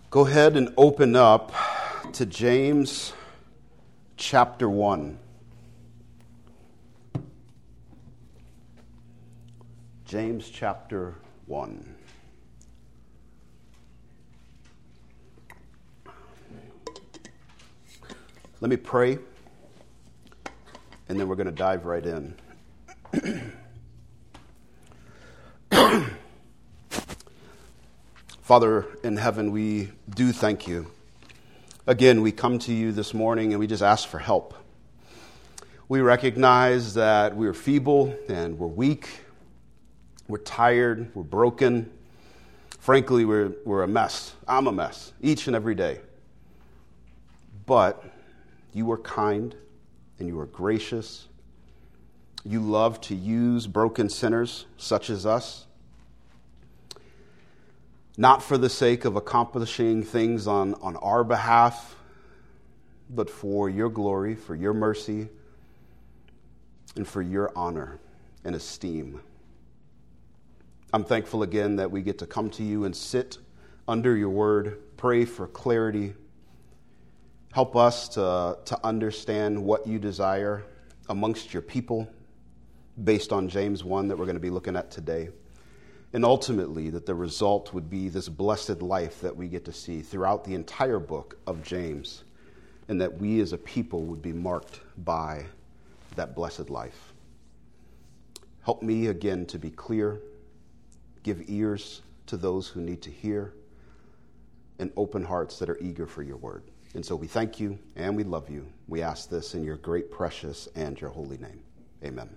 Go ahead and open up to James chapter 1. James chapter 1. Let me pray, and then we're going to dive right in. Father in heaven, we do thank you. Again, we come to you this morning and we just ask for help. We recognize that we're feeble and we're weak. We're tired. We're broken. Frankly, we're a mess. I'm a mess each and every day. But you are kind and you are gracious. You love to use broken sinners such as us, not for the sake of accomplishing things on our behalf, but for your glory, for your mercy, and for your honor and esteem. I'm thankful again that we get to come to you and sit under your word, pray for clarity. Help us to understand what you desire amongst your people based on James 1 that we're going to be looking at today. And ultimately, that the result would be this blessed life that we get to see throughout the entire book of James, and that we as a people would be marked by that blessed life. Help me again to be clear, give ears to those who need to hear, and open hearts that are eager for your word. And so we thank you and we love you. We ask this in your great, precious, and your holy name. Amen.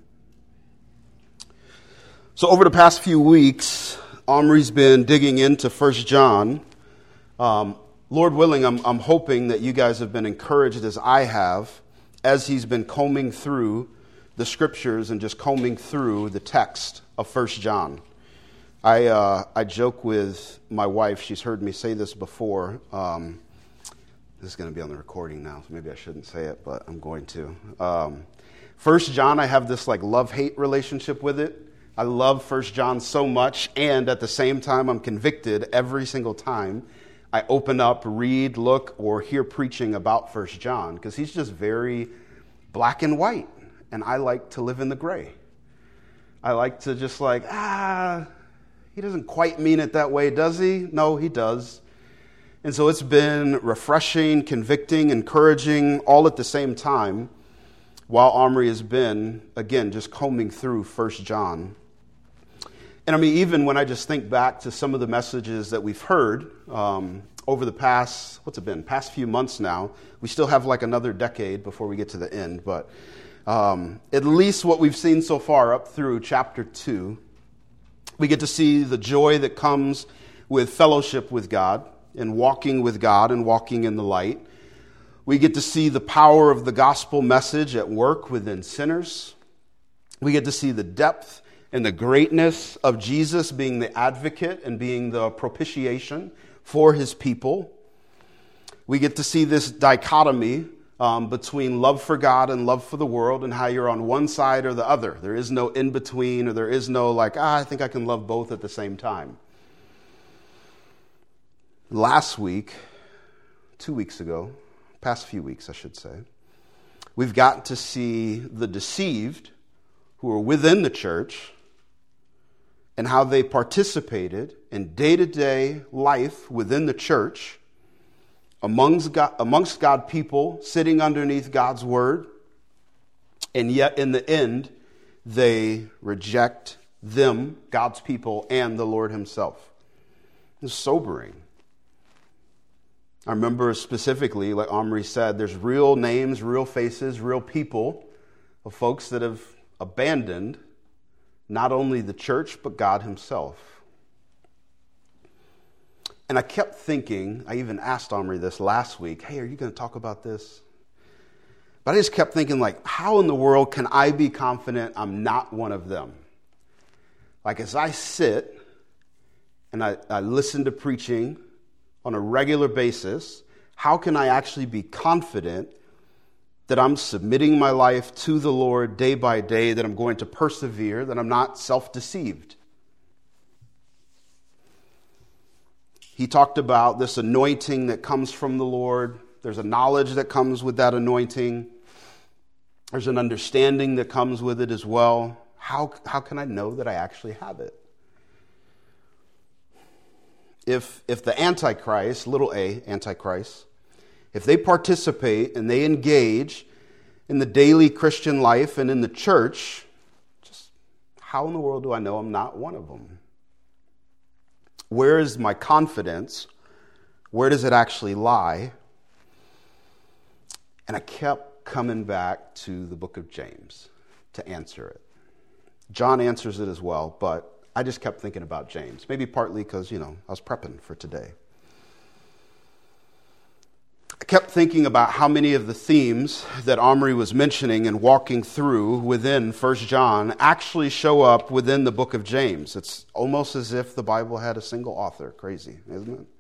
So over the past few weeks, Omri's been digging into 1 John. Lord willing, I'm hoping that you guys have been encouraged as I have as he's been combing through the scriptures and just combing through the text of 1 John. I joke with my wife. She's heard me say this before. This is going to be on the recording now, so maybe I shouldn't say it, but I'm going to. 1 John, I have this like love-hate relationship with it. I love 1 John so much, and at the same time, I'm convicted every single time I open up, read, look, or hear preaching about 1 John, because he's just very black and white, and I like to live in the gray. I like to just he doesn't quite mean it that way, does he? No, he does. And so it's been refreshing, convicting, encouraging, all at the same time, while Omri has been, again, just combing through 1 John. And I mean, even when I just think back to some of the messages that we've heard over the past few months now, we still have like another decade before we get to the end, but at least what we've seen so far up through chapter 2, we get to see the joy that comes with fellowship with God and walking with God and walking in the light. We get to see the power of the gospel message at work within sinners. We get to see the depth and the greatness of Jesus being the advocate and being the propitiation for his people. We get to see this dichotomy between love for God and love for the world, and how you're on one side or the other. There is no in between, or there is no I think I can love both at the same time. Last week, 2 weeks ago, past few weeks I should say, we've got to see the deceived who are within the church and how they participated in day-to-day life within the church amongst God people, sitting underneath God's word, and yet in the end, they reject them, God's people, and the Lord himself. It's sobering. I remember specifically, like Omri said, there's real names, real faces, real people of folks that have abandoned not only the church, but God himself. And I kept thinking, I even asked Omri this last week, hey, are you going to talk about this? But I just kept thinking, how in the world can I be confident I'm not one of them? As I sit and I listen to preaching on a regular basis, how can I actually be confident that I'm submitting my life to the Lord day by day, that I'm going to persevere, that I'm not self-deceived? He talked about this anointing that comes from the Lord. There's a knowledge that comes with that anointing. There's an understanding that comes with it as well. How can I know that I actually have it? If the Antichrist, little a, Antichrist, if they participate and they engage in the daily Christian life and in the church, just how in the world do I know I'm not one of them? Where is my confidence? Where does it actually lie? And I kept coming back to the book of James to answer it. John answers it as well, but I just kept thinking about James. Maybe partly because, I was prepping for today. I kept thinking about how many of the themes that Omri was mentioning and walking through within 1 John actually show up within the book of James. It's almost as if the Bible had a single author. Crazy, isn't it?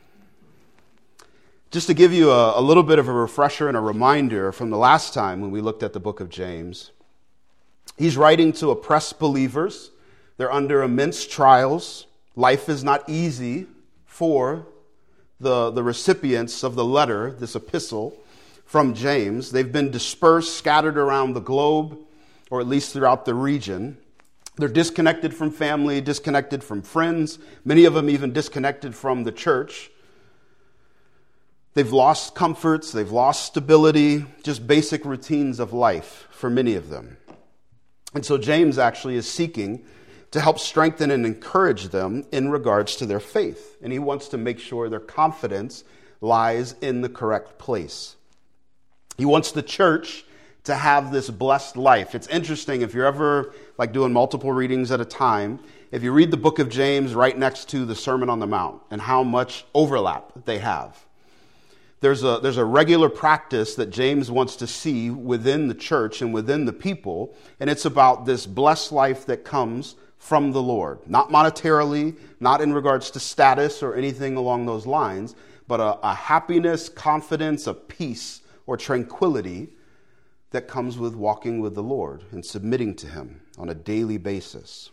Just to give you a little bit of a refresher and a reminder from the last time when we looked at the book of James, he's writing to oppressed believers. They're under immense trials. Life is not easy for the recipients of the letter, this epistle from James. They've been dispersed, scattered around the globe, or at least throughout the region. They're disconnected from family, disconnected from friends, many of them even disconnected from the church. They've lost comforts, they've lost stability, just basic routines of life for many of them. And so James actually is seeking to help strengthen and encourage them in regards to their faith. And he wants to make sure their confidence lies in the correct place. He wants the church to have this blessed life. It's interesting, if you're ever doing multiple readings at a time, if you read the book of James right next to the Sermon on the Mount and how much overlap they have. There's a regular practice that James wants to see within the church and within the people, and it's about this blessed life that comes from the Lord. Not monetarily, not in regards to status or anything along those lines, but a happiness, confidence, a peace or tranquility that comes with walking with the Lord and submitting to Him on a daily basis.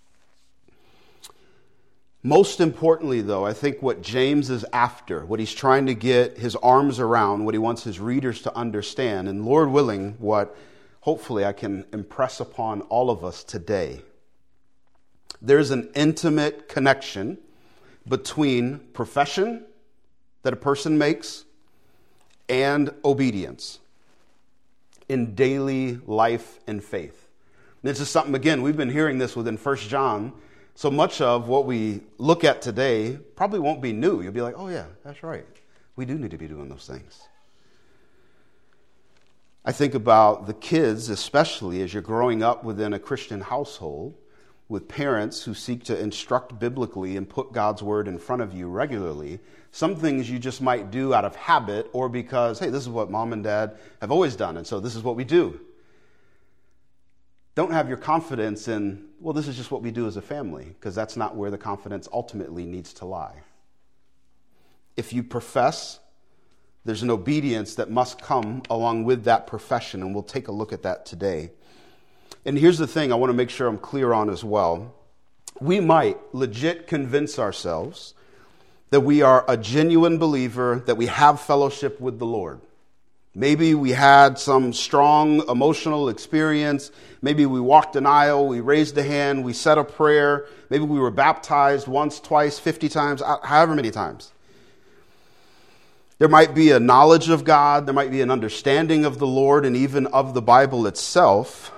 Most importantly, though, I think what James is after, what he's trying to get his arms around, what he wants his readers to understand, and Lord willing, what hopefully I can impress upon all of us today. There's an intimate connection between profession that a person makes and obedience in daily life and faith. And this is something, again, we've been hearing this within 1 John. So much of what we look at today probably won't be new. You'll be like, oh yeah, that's right. We do need to be doing those things. I think about the kids, especially as you're growing up within a Christian household, with parents who seek to instruct biblically and put God's word in front of you regularly. Some things you just might do out of habit or because, hey, this is what mom and dad have always done, and so this is what we do. Don't have your confidence in, well, this is just what we do as a family, because that's not where the confidence ultimately needs to lie. If you profess, there's an obedience that must come along with that profession, and we'll take a look at that today. And here's the thing I want to make sure I'm clear on as well. We might legit convince ourselves that we are a genuine believer, that we have fellowship with the Lord. Maybe we had some strong emotional experience. Maybe we walked an aisle, we raised a hand, we said a prayer. Maybe we were baptized once, twice, 50 times, however many times. There might be a knowledge of God, there might be an understanding of the Lord and even of the Bible itself.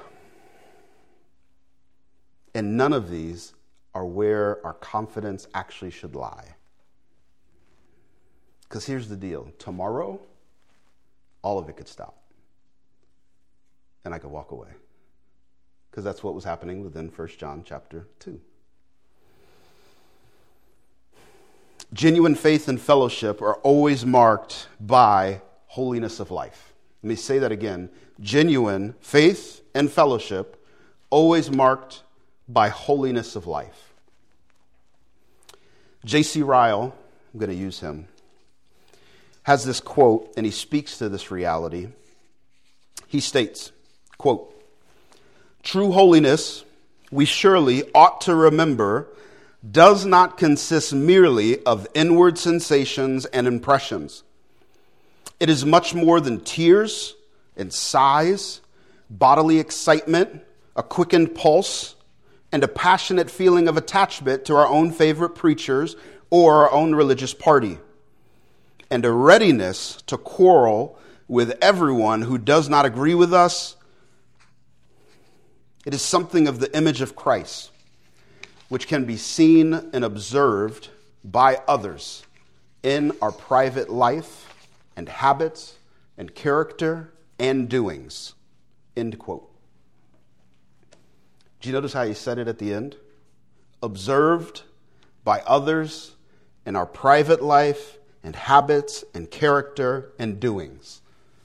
And none of these are where our confidence actually should lie. Because here's the deal. Tomorrow, all of it could stop. And I could walk away. Because that's what was happening within 1 John chapter 2. Genuine faith and fellowship are always marked by holiness of life. Let me say that again. Genuine faith and fellowship always marked by holiness of life. J.C. Ryle, I'm going to use him, has this quote, and he speaks to this reality. He states, quote, "True holiness, we surely ought to remember, does not consist merely of inward sensations and impressions. It is much more than tears and sighs, bodily excitement, a quickened pulse, and a passionate feeling of attachment to our own favorite preachers or our own religious party, and a readiness to quarrel with everyone who does not agree with us. It is something of the image of Christ, which can be seen and observed by others in our private life and habits and character and doings. End quote. Do you notice how he said it at the end? Observed by others in our private life and habits and character and doings.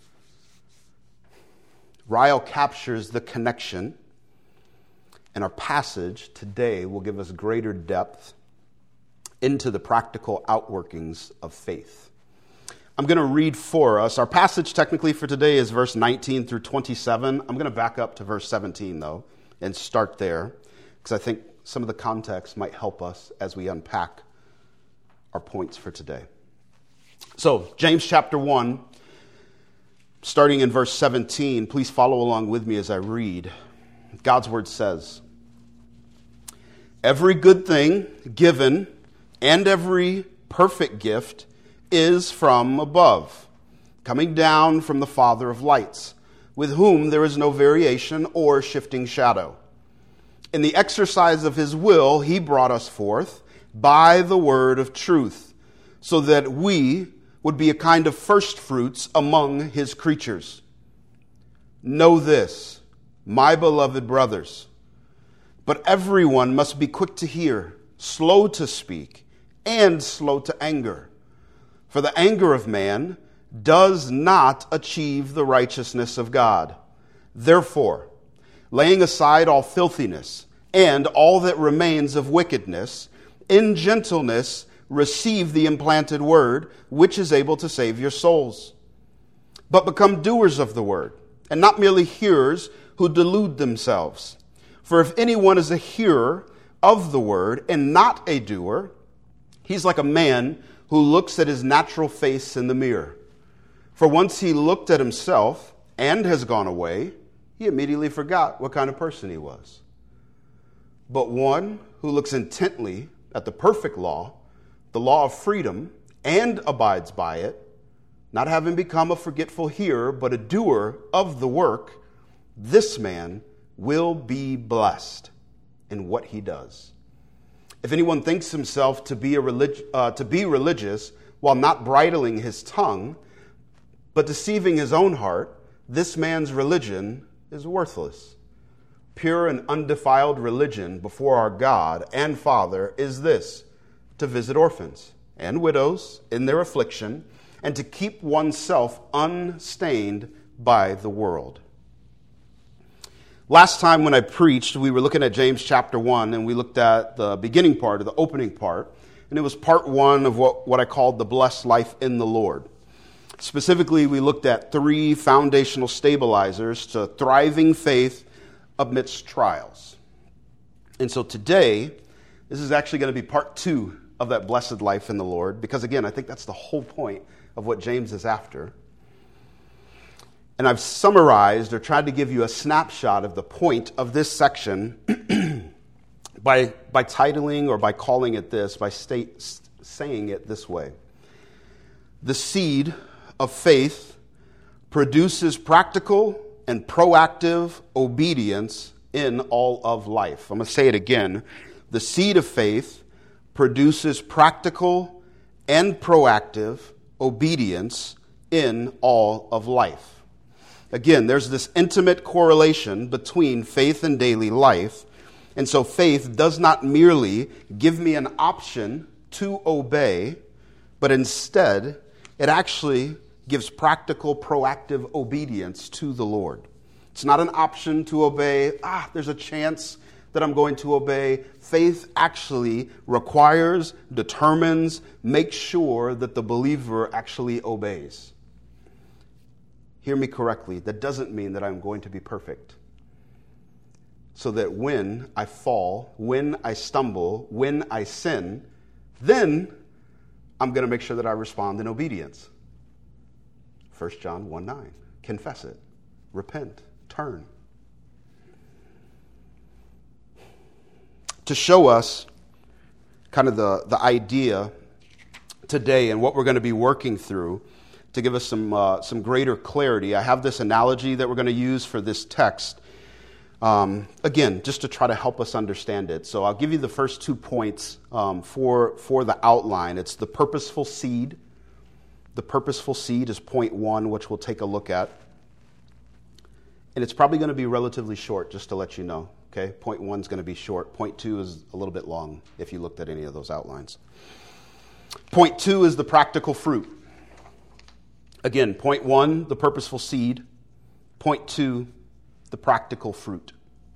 Ryle captures the connection, and our passage today will give us greater depth into the practical outworkings of faith. I'm going to read for us. Our passage technically for today is verse 19 through 27. I'm going to back up to verse 17, though, and start there, because I think some of the context might help us as we unpack our points for today. So, James chapter 1, starting in verse 17, please follow along with me as I read. God's word says, "Every good thing given and every perfect gift is from above, coming down from the Father of lights, with whom there is no variation or shifting shadow. In the exercise of his will, he brought us forth by the word of truth, so that we would be a kind of first fruits among his creatures. Know this, my beloved brothers, but everyone must be quick to hear, slow to speak, and slow to anger. For the anger of man does not achieve the righteousness of God. Therefore, laying aside all filthiness and all that remains of wickedness, in gentleness receive the implanted word, which is able to save your souls. But become doers of the word, and not merely hearers who delude themselves. For if anyone is a hearer of the word and not a doer, he's like a man who looks at his natural face in the mirror. For once he looked at himself and has gone away, he immediately forgot what kind of person he was. But one who looks intently at the perfect law, the law of freedom, and abides by it, not having become a forgetful hearer, but a doer of the work, this man will be blessed in what he does. If anyone thinks himself to be religious while not bridling his tongue, but deceiving his own heart, this man's religion is worthless. Pure and undefiled religion before our God and Father is this: to visit orphans and widows in their affliction, and to keep oneself unstained by the world." Last time when I preached, we were looking at James chapter 1, and we looked at the beginning part, or the opening part, and it was part 1 of what I called the blessed life in the Lord. Specifically, we looked at 3 foundational stabilizers to thriving faith amidst trials. And so today, this is actually going to be part 2 of that blessed life in the Lord, because again, I think that's the whole point of what James is after. And I've summarized or tried to give you a snapshot of the point of this section by titling or by calling it this, by saying it this way. The seed of faith produces practical and proactive obedience in all of life. I'm going to say it again. The seed of faith produces practical and proactive obedience in all of life. Again, there's this intimate correlation between faith and daily life. And so faith does not merely give me an option to obey, but instead it actually gives practical, proactive obedience to the Lord. It's not an option to obey. There's a chance that I'm going to obey. Faith actually requires, determines, makes sure that the believer actually obeys. Hear me correctly. That doesn't mean that I'm going to be perfect. so that when I fall, when I stumble, when I sin, then I'm going to make sure that I respond in obedience. 1 John 1:9. Confess it. Repent. Turn. To show us kind of the idea today and what we're going to be working through, to give us some greater clarity, I have this analogy that we're going to use for this text. Again, just to try to help us understand it. So I'll give you the first 2 points for the outline. It's the purposeful seed. The purposeful seed is point 1, which we'll take a look at. And it's probably going to be relatively short, just to let you know. Okay, point 1 is going to be short. Point 2 is a little bit long, if you looked at any of those outlines. Point 2 is the practical fruit. Again, point 1, the purposeful seed. Point 2, the practical fruit.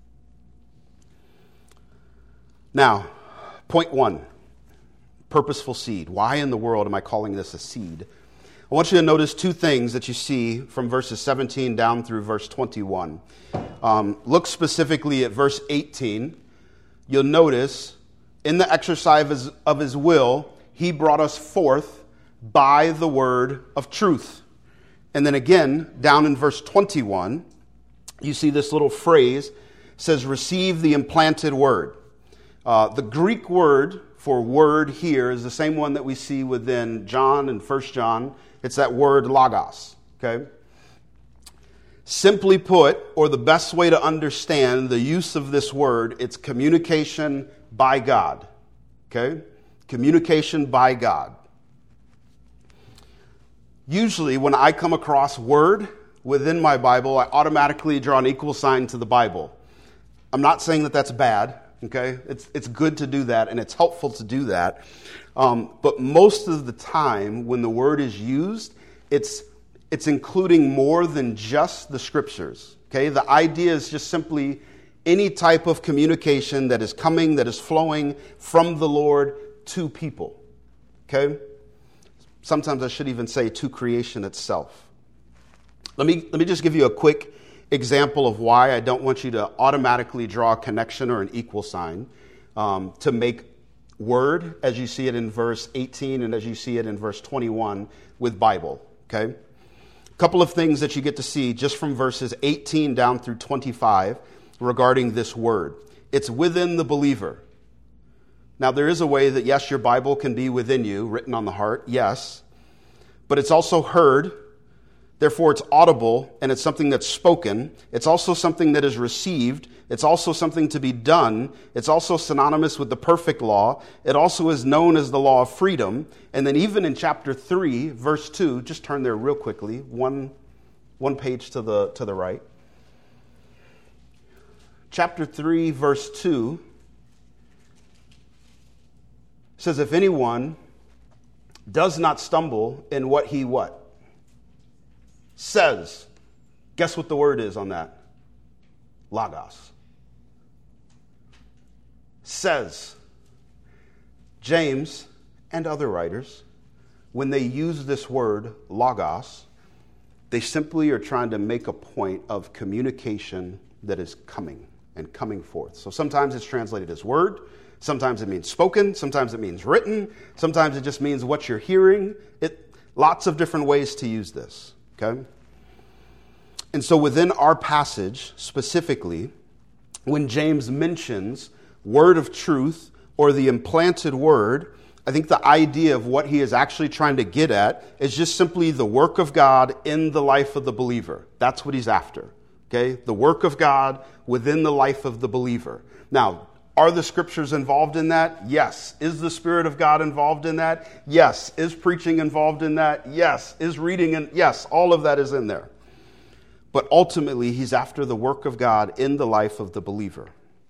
Now, point 1, purposeful seed. Why in the world am I calling this a seed? I want you to notice 2 things that you see from verses 17 down through verse 21. Look specifically at verse 18. You'll notice, in the exercise of his will, he brought us forth by the word of truth. And then again, down in verse 21, you see this little phrase, says, receive the implanted word. The Greek word for word here is the same one that we see within John and 1 John. It's that word logos, okay? Simply put, or the best way to understand the use of this word, it's communication by God, okay? Communication by God. Usually when I come across word within my Bible, I automatically draw an equal sign to the Bible. I'm not saying that that's bad, okay? It's good to do that, and it's helpful to do that. But most of the time, when the word is used, it's including more than just the scriptures, okay? The idea is just simply any type of communication that is coming, that is flowing from the Lord to people, okay? Sometimes I should even say to creation itself. Let me just give you a quick example of why I don't want you to automatically draw a connection or an equal sign to make word as you see it in verse 18 and as you see it in verse 21 with Bible, okay? A couple of things that you get to see just from verses 18 down through 25 regarding this word. It's within the believer. Now, there is a way that, yes, your Bible can be within you, written on the heart, yes, but it's also heard. Therefore, it's audible, and it's something that's spoken. It's also something that is received. It's also something to be done. It's also synonymous with the perfect law. It also is known as the law of freedom. And then even in chapter 3, verse 2, just turn there real quickly, one page to the right. Chapter 3, verse 2 says, if anyone does not stumble in what he what? Says. Guess what the word is on that? Logos. Says. James and other writers, when they use this word, logos, they simply are trying to make a point of communication that is coming and coming forth. So sometimes it's translated as word, sometimes it means spoken, sometimes it means written, sometimes it just means what you're hearing. Lots of different ways to use this. Okay? And so within our passage, specifically, when James mentions word of truth or the implanted word, I think the idea of what he is actually trying to get at is just simply the work of God in the life of the believer. That's what he's after. Okay? The work of God within the life of the believer. Now, are the scriptures involved in that? Yes. Is the Spirit of God involved in that? Yes. Is preaching involved in that? Yes. Is reading? Yes. All of that is in there. But ultimately, he's after the work of God in the life of the believer.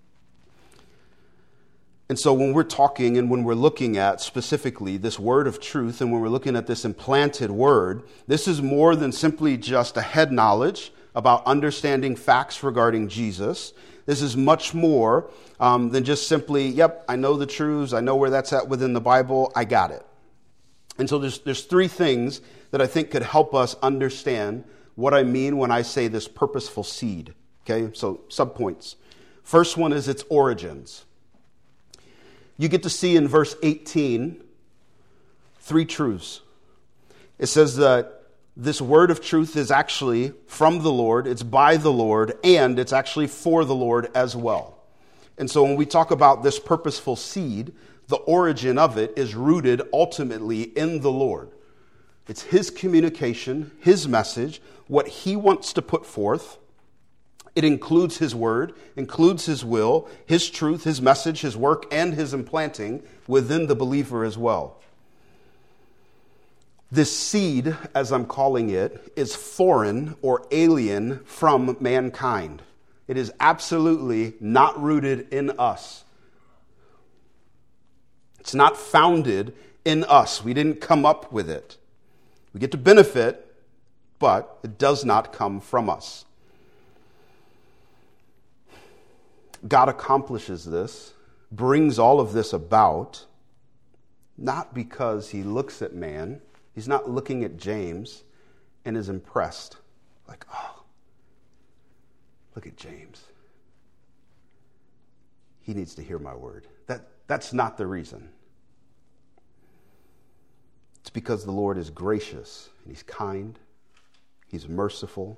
And so when we're talking and when we're looking at specifically this word of truth and when we're looking at this implanted word, this is more than simply just a head knowledge about understanding facts regarding Jesus. This is much more than just simply, yep, I know the truths, I know where that's at within the Bible, I got it. And so there's 3 things that I think could help us understand what I mean when I say this purposeful seed. Okay, so subpoints. First one is its origins. You get to see in verse 18 three truths. It says that this word of truth is actually from the Lord, it's by the Lord, and it's actually for the Lord as well. And so when we talk about this purposeful seed, the origin of it is rooted ultimately in the Lord. It's His communication, His message, what He wants to put forth. It includes His word, includes His will, His truth, His message, His work, and His implanting within the believer as well. This seed, as I'm calling it, is foreign or alien from mankind. It is absolutely not rooted in us. It's not founded in us. We didn't come up with it. We get to benefit, but it does not come from us. God accomplishes this, brings all of this about, not because He looks at man. He's not looking at James and is impressed. Like, oh, look at James. He needs to hear my word. That's not the reason. It's because the Lord is gracious and He's kind. He's merciful.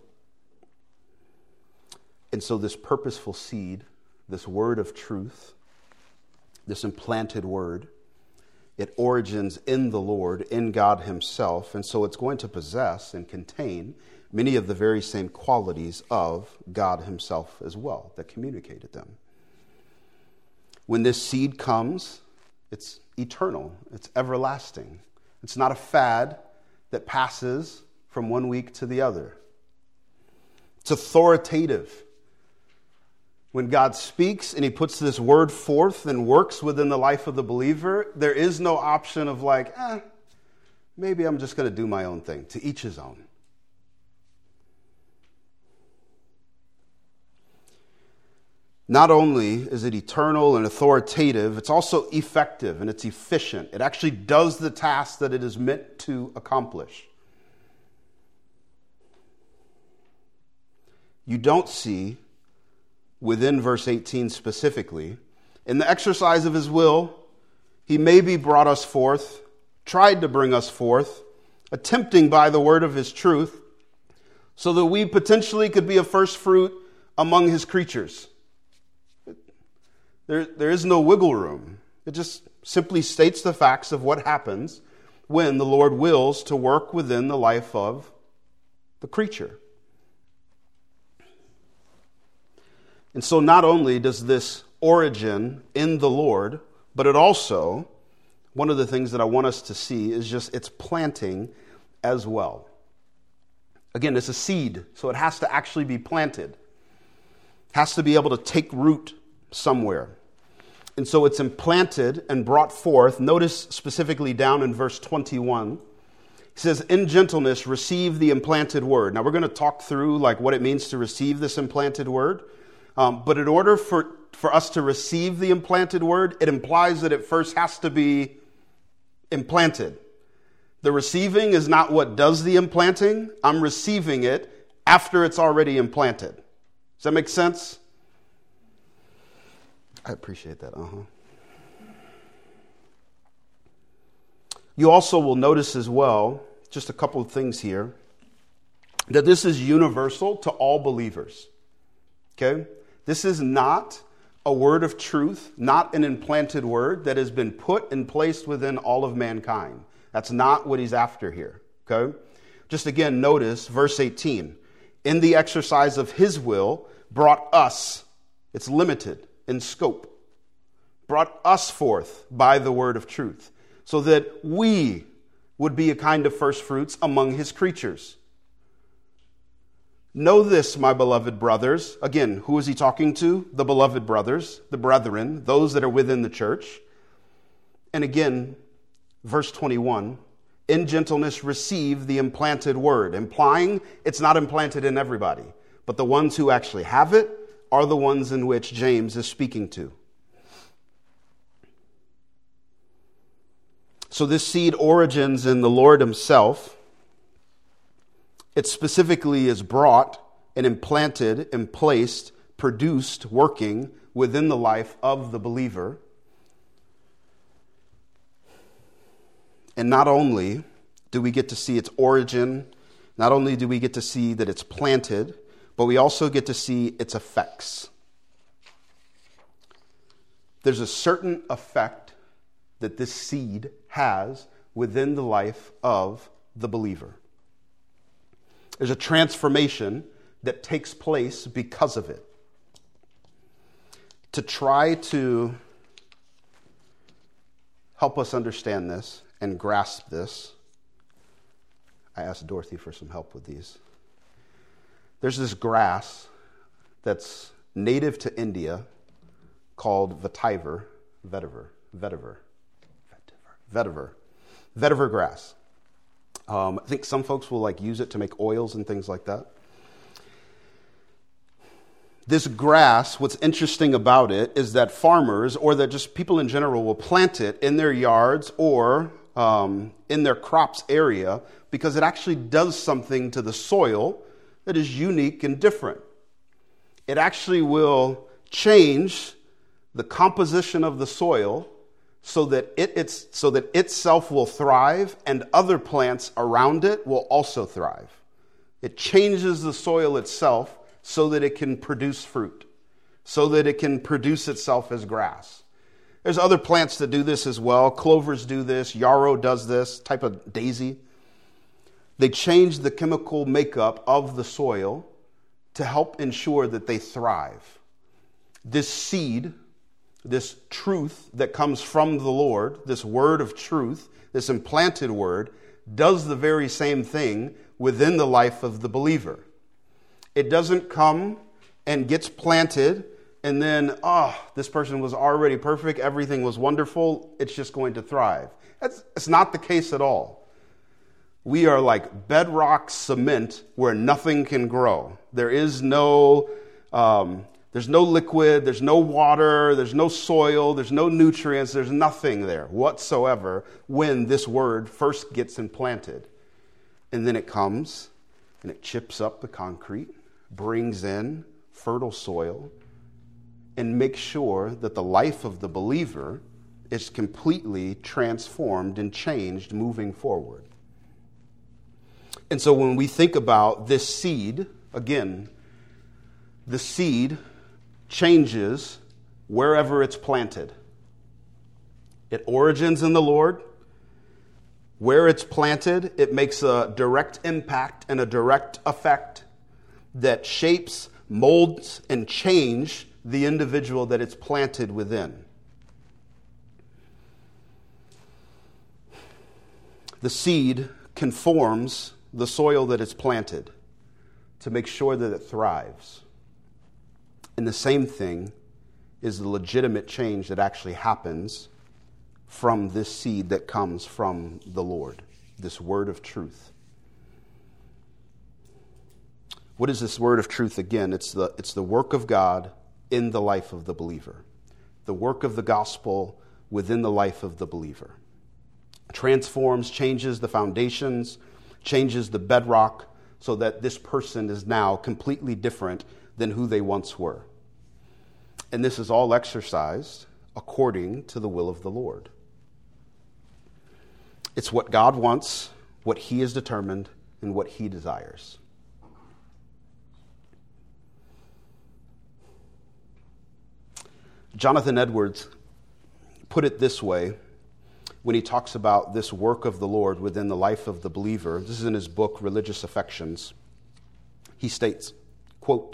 And so this purposeful seed, this word of truth, this implanted word, it origins in the Lord, in God Himself, and so it's going to possess and contain many of the very same qualities of God Himself as well that communicated them. When this seed comes, it's eternal, it's everlasting. It's not a fad that passes from one week to the other. It's authoritative. When God speaks and He puts this word forth and works within the life of the believer, there is no option of like, maybe I'm just going to do my own thing. To each his own. Not only is it eternal and authoritative, it's also effective and it's efficient. It actually does the task that it is meant to accomplish. You don't see, within verse 18 specifically, in the exercise of His will, He maybe brought us forth, tried to bring us forth, attempting by the word of His truth, so that we potentially could be a first fruit among His creatures. There is no wiggle room. It just simply states the facts of what happens when the Lord wills to work within the life of the creature. And so not only does this origin in the Lord, but it also, one of the things that I want us to see is just its planting as well. Again, it's a seed, so it has to actually be planted. It has to be able to take root somewhere. And so it's implanted and brought forth. Notice specifically down in verse 21. He says, in gentleness, receive the implanted word. Now we're going to talk through like what it means to receive this implanted word. But in order for us to receive the implanted word, it implies that it first has to be implanted. The receiving is not what does the implanting. I'm receiving it after it's already implanted. Does that make sense? I appreciate that. You also will notice as well, just a couple of things here, that this is universal to all believers. Okay? This is not a word of truth, not an implanted word that has been put and placed within all of mankind. That's not what He's after here. Okay? Just again, notice verse 18. In the exercise of His will, brought us, it's limited in scope, brought us forth by the word of truth, so that we would be a kind of first fruits among His creatures. Know this, my beloved brothers. Again, who is He talking to? The beloved brothers, the brethren, those that are within the church. And again, verse 21, in gentleness receive the implanted word, implying it's not implanted in everybody, but the ones who actually have it are the ones in which James is speaking to. So this seed origins in the Lord Himself. It specifically is brought and implanted and placed produced, working within the life of the believer. And not only do we get to see its origin, not only do we get to see that it's planted, but we also get to see its effects. There's a certain effect that this seed has within the life of the believer. There's a transformation that takes place because of it. To try to help us understand this and grasp this, I asked Dorothy for some help with these. There's this grass that's native to India called vetiver grass. I think some folks will use it to make oils and things like that. This grass, what's interesting about it is that farmers, or that just people in general, will plant it in their yards or in their crops area because it actually does something to the soil that is unique and different. It actually will change the composition of the soil so that it itself will thrive and other plants around it will also thrive. It changes the soil itself so that it can produce fruit, so that it can produce itself as grass. There's other plants that do this as well. Clovers do this. Yarrow does this, type of daisy. They change the chemical makeup of the soil to help ensure that they thrive. This seed, this truth that comes from the Lord, this word of truth, this implanted word, does the very same thing within the life of the believer. It doesn't come and gets planted and then, this person was already perfect, everything was wonderful, it's just going to thrive. It's not the case at all. We are like bedrock cement where nothing can grow. There's no liquid, there's no water, there's no soil, there's no nutrients, there's nothing there whatsoever when this word first gets implanted. And then it comes and it chips up the concrete, brings in fertile soil, and makes sure that the life of the believer is completely transformed and changed moving forward. And so when we think about this seed, again, the seed changes wherever it's planted. It origins in the Lord. Where it's planted, it makes a direct impact and a direct effect that shapes, molds, and change the individual that it's planted within. The seed conforms the soil that it's planted to make sure that it thrives. And the same thing is the legitimate change that actually happens from this seed that comes from the Lord, this word of truth. What is this word of truth again? It's the work of God in the life of the believer. The work of the gospel within the life of the believer. Transforms, changes the foundations, changes the bedrock so that this person is now completely different than who they once were. And this is all exercised according to the will of the Lord. It's what God wants, what He has determined, and what He desires. Jonathan Edwards put it this way when he talks about this work of the Lord within the life of the believer. This is in his book, Religious Affections. He states, quote,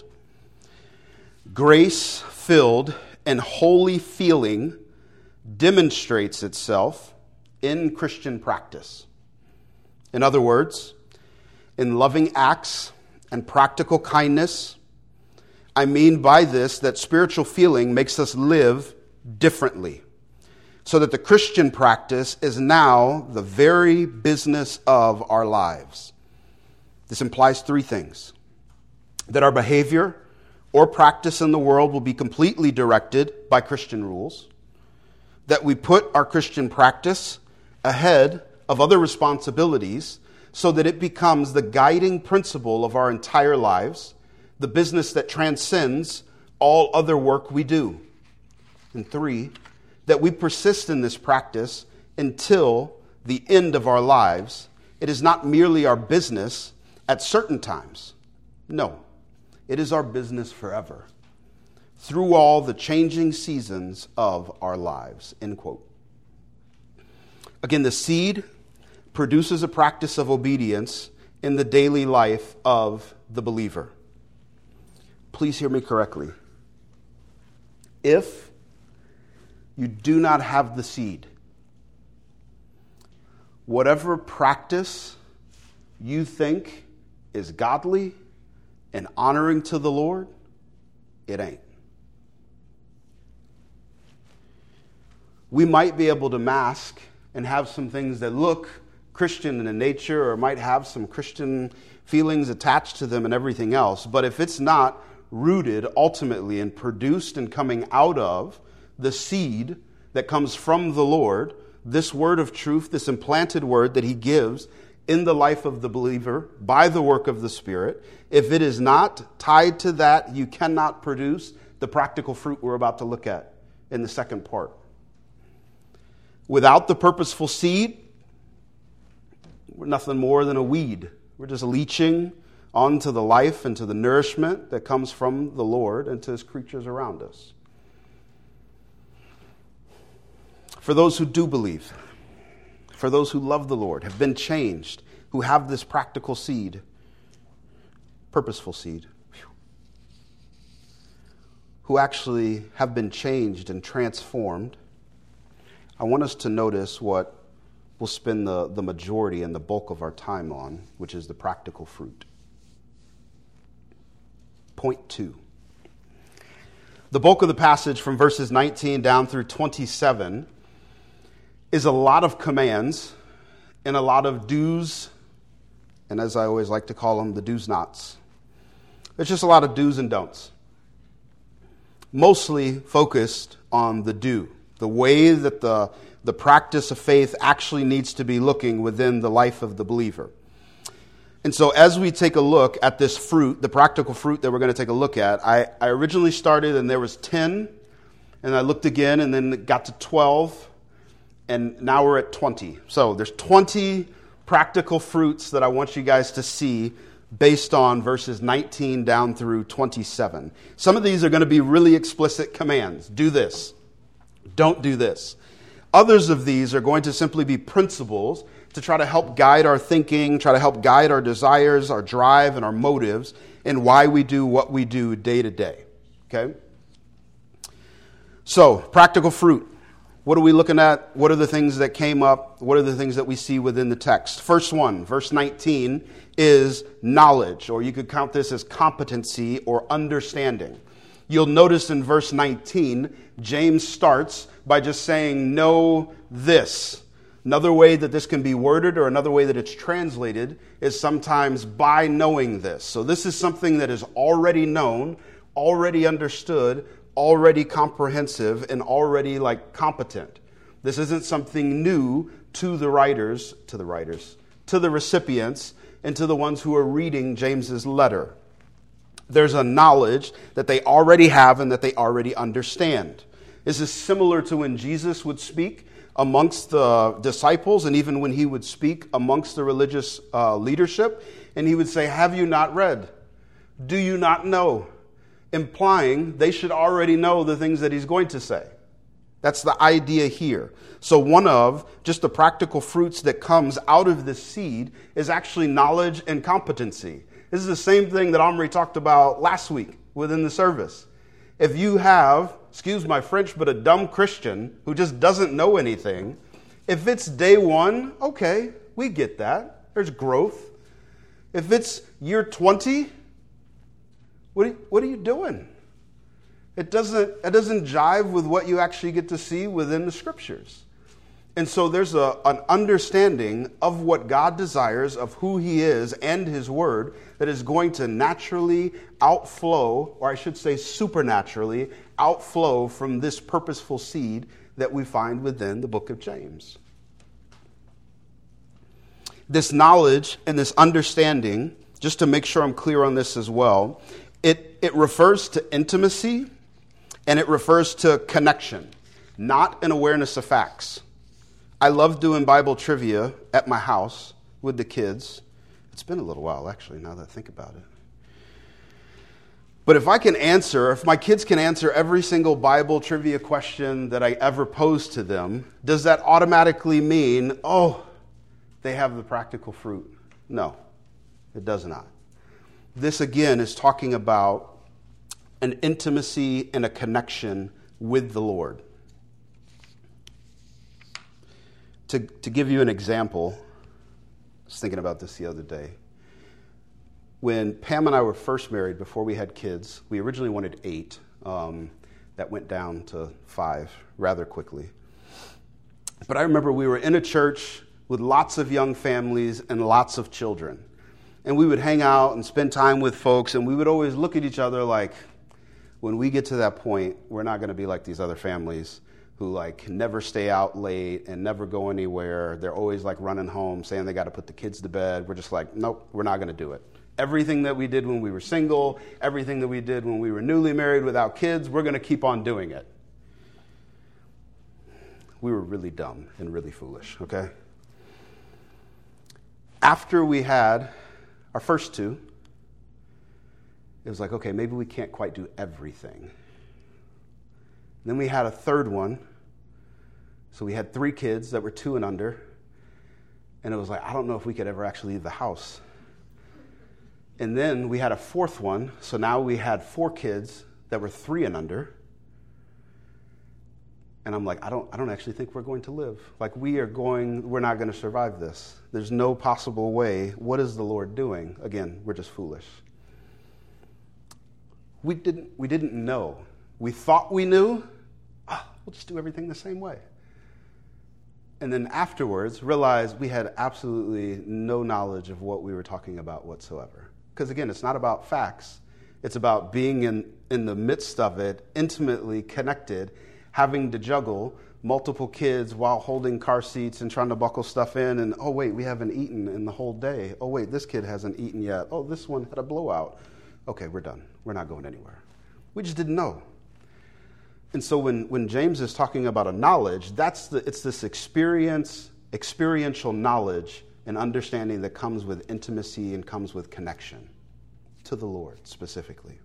"Grace-filled and holy feeling demonstrates itself in Christian practice. In other words, in loving acts and practical kindness. I mean by this that spiritual feeling makes us live differently, so that the Christian practice is now the very business of our lives. This implies three things: that our behavior or practice in the world will be completely directed by Christian rules, that we put our Christian practice ahead of other responsibilities so that it becomes the guiding principle of our entire lives, the business that transcends all other work we do. And 3, that we persist in this practice until the end of our lives. It is not merely our business at certain times. No, it is our business forever, through all the changing seasons of our lives. End quote. Again, the seed produces a practice of obedience in the daily life of the believer. Please hear me correctly. If you do not have the seed, whatever practice you think is godly and honoring to the Lord, it ain't. We might be able to mask and have some things that look Christian in nature, or might have some Christian feelings attached to them and everything else. But if it's not rooted ultimately and produced and coming out of the seed that comes from the Lord, this word of truth, this implanted word that he gives in the life of the believer by the work of the Spirit, if it is not tied to that, you cannot produce the practical fruit we're about to look at in the second part. Without the purposeful seed, we're nothing more than a weed. We're just leaching onto the life and to the nourishment that comes from the Lord and to his creatures around us. For those who do believe, for those who love the Lord, have been changed, who have this practical seed, purposeful seed, who actually have been changed and transformed, I want us to notice what we'll spend the majority and the bulk of our time on, which is the practical fruit. Point 2. The bulk of the passage from verses 19 down through 27 is a lot of commands and a lot of do's, and as I always like to call them, the do's nots. It's just a lot of do's and don'ts. Mostly focused on the do, the way that the practice of faith actually needs to be looking within the life of the believer. And so as we take a look at this fruit, the practical fruit that we're going to take a look at, I originally started and there was 10, and I looked again and then it got to 12, and now we're at 20. So there's 20 practical fruits that I want you guys to see based on verses 19 down through 27. Some of these are going to be really explicit commands. Do this. Don't do this. Others of these are going to simply be principles to try to help guide our thinking, try to help guide our desires, our drive, and our motives in why we do what we do day to day. Okay? So, practical fruit. What are we looking at? What are the things that came up? What are the things that we see within the text? First one, verse 19, is knowledge, or you could count this as competency or understanding. You'll notice in verse 19, James starts by just saying, know this. Another way that this can be worded, or another way that it's translated, is sometimes by knowing this. So this is something that is already known, already understood, already comprehensive, and already competent. This isn't something new to the recipients, and to the ones who are reading James's letter. There's a knowledge that they already have and that they already understand. This is similar to when Jesus would speak amongst the disciples, and even when he would speak amongst the religious leadership, and he would say, have you not read? Do you not know? Implying they should already know the things that he's going to say. That's the idea here. So one of just the practical fruits that comes out of this seed is actually knowledge and competency. This is the same thing that Omri talked about last week within the service. If you have, excuse my French, but a dumb Christian who just doesn't know anything, if it's day one, okay, we get that. There's growth. If it's year 20, what are you doing? It doesn't jive with what you actually get to see within the Scriptures. And so there's an understanding of what God desires, of who he is and his word, that is going to naturally outflow, or I should say supernaturally, outflow from this purposeful seed that we find within the book of James. This knowledge and this understanding, just to make sure I'm clear on this as well, It refers to intimacy and it refers to connection, not an awareness of facts. I love doing Bible trivia at my house with the kids. It's been a little while, actually, now that I think about it. But if my kids can answer every single Bible trivia question that I ever pose to them, does that automatically mean, they have the practical fruit? No, it does not. This, again, is talking about an intimacy and a connection with the Lord. To give you an example, I was thinking about this the other day. When Pam and I were first married, before we had kids, we originally wanted 8. That went down to 5 rather quickly. But I remember we were in a church with lots of young families and lots of children. And we would hang out and spend time with folks, and we would always look at each other like, when we get to that point, we're not going to be like these other families who never stay out late and never go anywhere. They're always running home, saying they got to put the kids to bed. We're just nope, we're not going to do it. Everything that we did when we were single, everything that we did when we were newly married without kids, we're going to keep on doing it. We were really dumb and really foolish, okay? After we had our first 2, it was okay, maybe we can't quite do everything. Then we had a third one. So we had 3 kids that were 2 and under. And it was I don't know if we could ever actually leave the house. And then we had a 4th one. So now we had 4 kids that were 3 and under. And I'm I don't actually think we're going to live. We're not going to survive this. There's no possible way. What is the Lord doing? Again, we're just foolish. We didn't know. We thought we knew. We'll just do everything the same way. And then afterwards, realized we had absolutely no knowledge of what we were talking about whatsoever. Because again, it's not about facts. It's about being in the midst of it, intimately connected, having to juggle multiple kids while holding car seats and trying to buckle stuff in. And, oh, wait, we haven't eaten in the whole day. Oh, wait, this kid hasn't eaten yet. Oh, this one had a blowout. Okay, we're done. We're not going anywhere. We just didn't know. And so when James is talking about a knowledge, it's this experiential knowledge and understanding that comes with intimacy and comes with connection to the Lord specifically.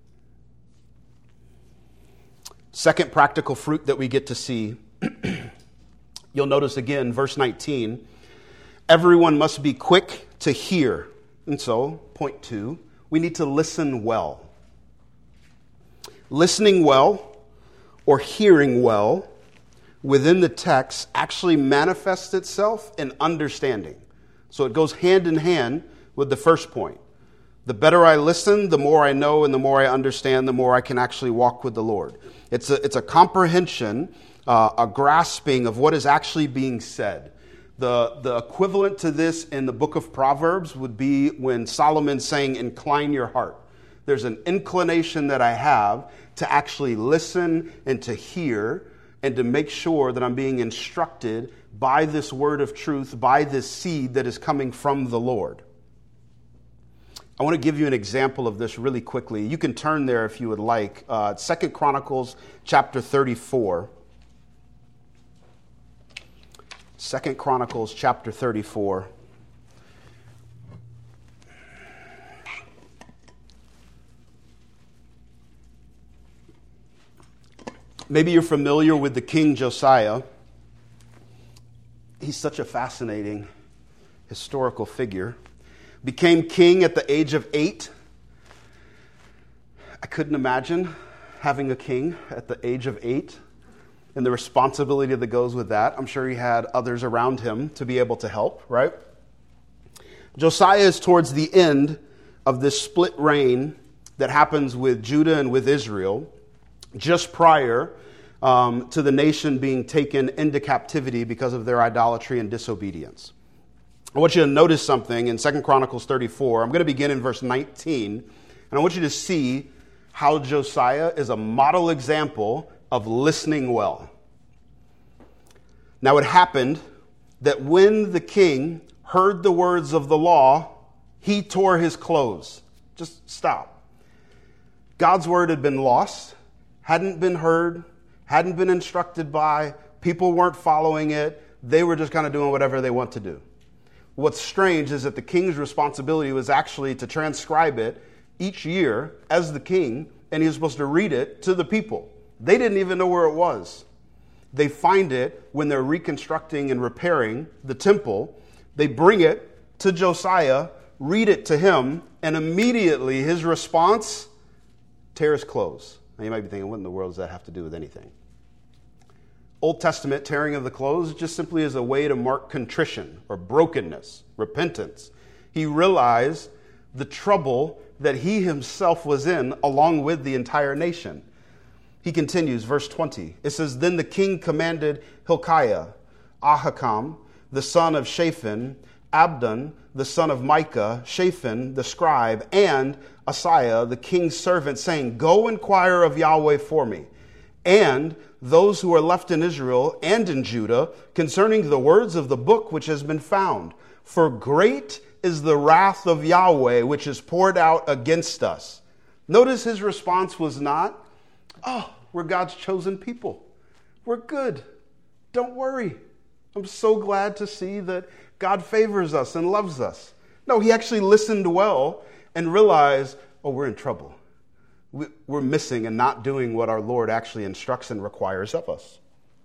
Second practical fruit that we get to see, you'll notice again, verse 19, everyone must be quick to hear. And so, point 2, we need to listen well. Listening well or hearing well within the text actually manifests itself in understanding. So it goes hand in hand with the first point. The better I listen, the more I know, and the more I understand, the more I can actually walk with the Lord. It's a comprehension, a grasping of what is actually being said. The equivalent to this in the book of Proverbs would be when Solomon's saying, incline your heart. There's an inclination that I have to actually listen and to hear and to make sure that I'm being instructed by this word of truth, by this seed that is coming from the Lord. I want to give you an example of this really quickly. You can turn there if you would like. 2 Chronicles chapter 34. 2 Chronicles chapter 34. Maybe you're familiar with the King Josiah. He's such a fascinating historical figure. Became king at the age of 8. I couldn't imagine having a king at the age of 8 and the responsibility that goes with that. I'm sure he had others around him to be able to help, right? Josiah is towards the end of this split reign that happens with Judah and with Israel, just prior to the nation being taken into captivity because of their idolatry and disobedience. I want you to notice something in 2 Chronicles 34. I'm going to begin in verse 19, and I want you to see how Josiah is a model example of listening well. Now it happened that when the king heard the words of the law, he tore his clothes. Just stop. God's word had been lost, hadn't been heard, hadn't been instructed by, people weren't following it. They were just kind of doing whatever they want to do. What's strange is that the king's responsibility was actually to transcribe it each year as the king, and he was supposed to read it to the people. They didn't even know where it was. They find it when they're reconstructing and repairing the temple. They bring it to Josiah, read it to him, and immediately his response, tear his clothes. Now you might be thinking, what in the world does that have to do with anything? Old Testament tearing of the clothes just simply is a way to mark contrition or brokenness, repentance. He realized the trouble that he himself was in along with the entire nation. He continues, verse 20. It says, Then the king commanded Hilkiah, Ahikam, the son of Shaphan, Abdon, the son of Micah, Shaphan, the scribe, and Asaiah, the king's servant, saying, Go inquire of Yahweh for me, and those who are left in Israel and in Judah, concerning the words of the book which has been found. For great is the wrath of Yahweh, which is poured out against us. Notice his response was not, oh, we're God's chosen people. We're good. Don't worry. I'm so glad to see that God favors us and loves us. No, he actually listened well and realized, oh, we're in trouble. We're missing and not doing what our Lord actually instructs and requires of us.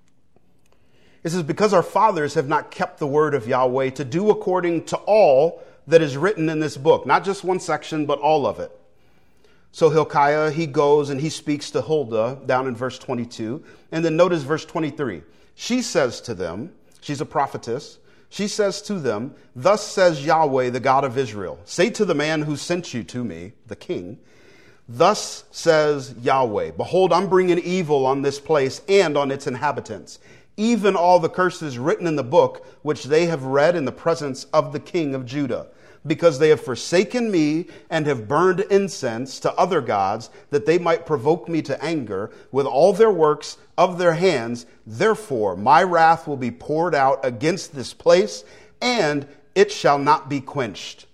It says, because our fathers have not kept the word of Yahweh to do according to all that is written in this book. Not just one section, but all of it. So Hilkiah, he goes and he speaks to Huldah down in verse 22. And then notice verse 23. She says to them, she's a prophetess. She says to them, Thus says Yahweh, the God of Israel. Say to the man who sent you to me, the king, Thus says Yahweh, Behold, I'm bringing evil on this place and on its inhabitants, even all the curses written in the book, which they have read in the presence of the king of Judah, because they have forsaken me and have burned incense to other gods, that they might provoke me to anger with all their works of their hands. Therefore, my wrath will be poured out against this place, and it shall not be quenched.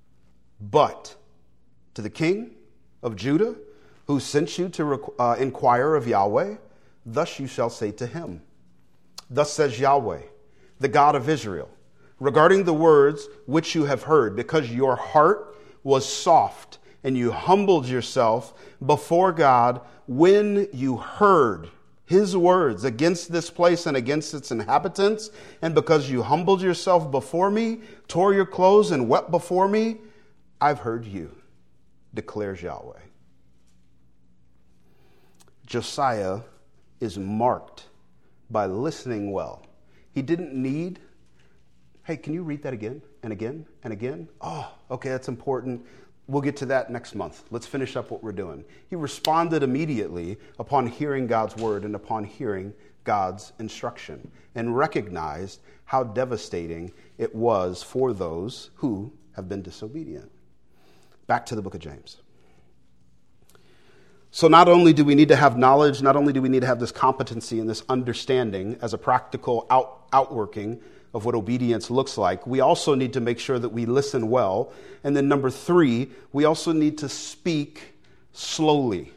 But to the king of Judah, who sent you to inquire of Yahweh, thus you shall say to him, Thus says Yahweh, the God of Israel, regarding the words which you have heard, because your heart was soft and you humbled yourself before God when you heard his words against this place and against its inhabitants, and because you humbled yourself before me, tore your clothes and wept before me, I've heard you, declares Yahweh. Josiah is marked by listening well. He didn't need, hey, can you read that again and again and again? Oh, okay, that's important. We'll get to that next month. Let's finish up what we're doing. He responded immediately upon hearing God's word and upon hearing God's instruction, and recognized how devastating it was for those who have been disobedient. Back to the book of James. So not only do we need to have knowledge, not only do we need to have this competency and this understanding as a practical outworking of what obedience looks like, we also need to make sure that we listen well. And then number 3, we also need to speak slowly.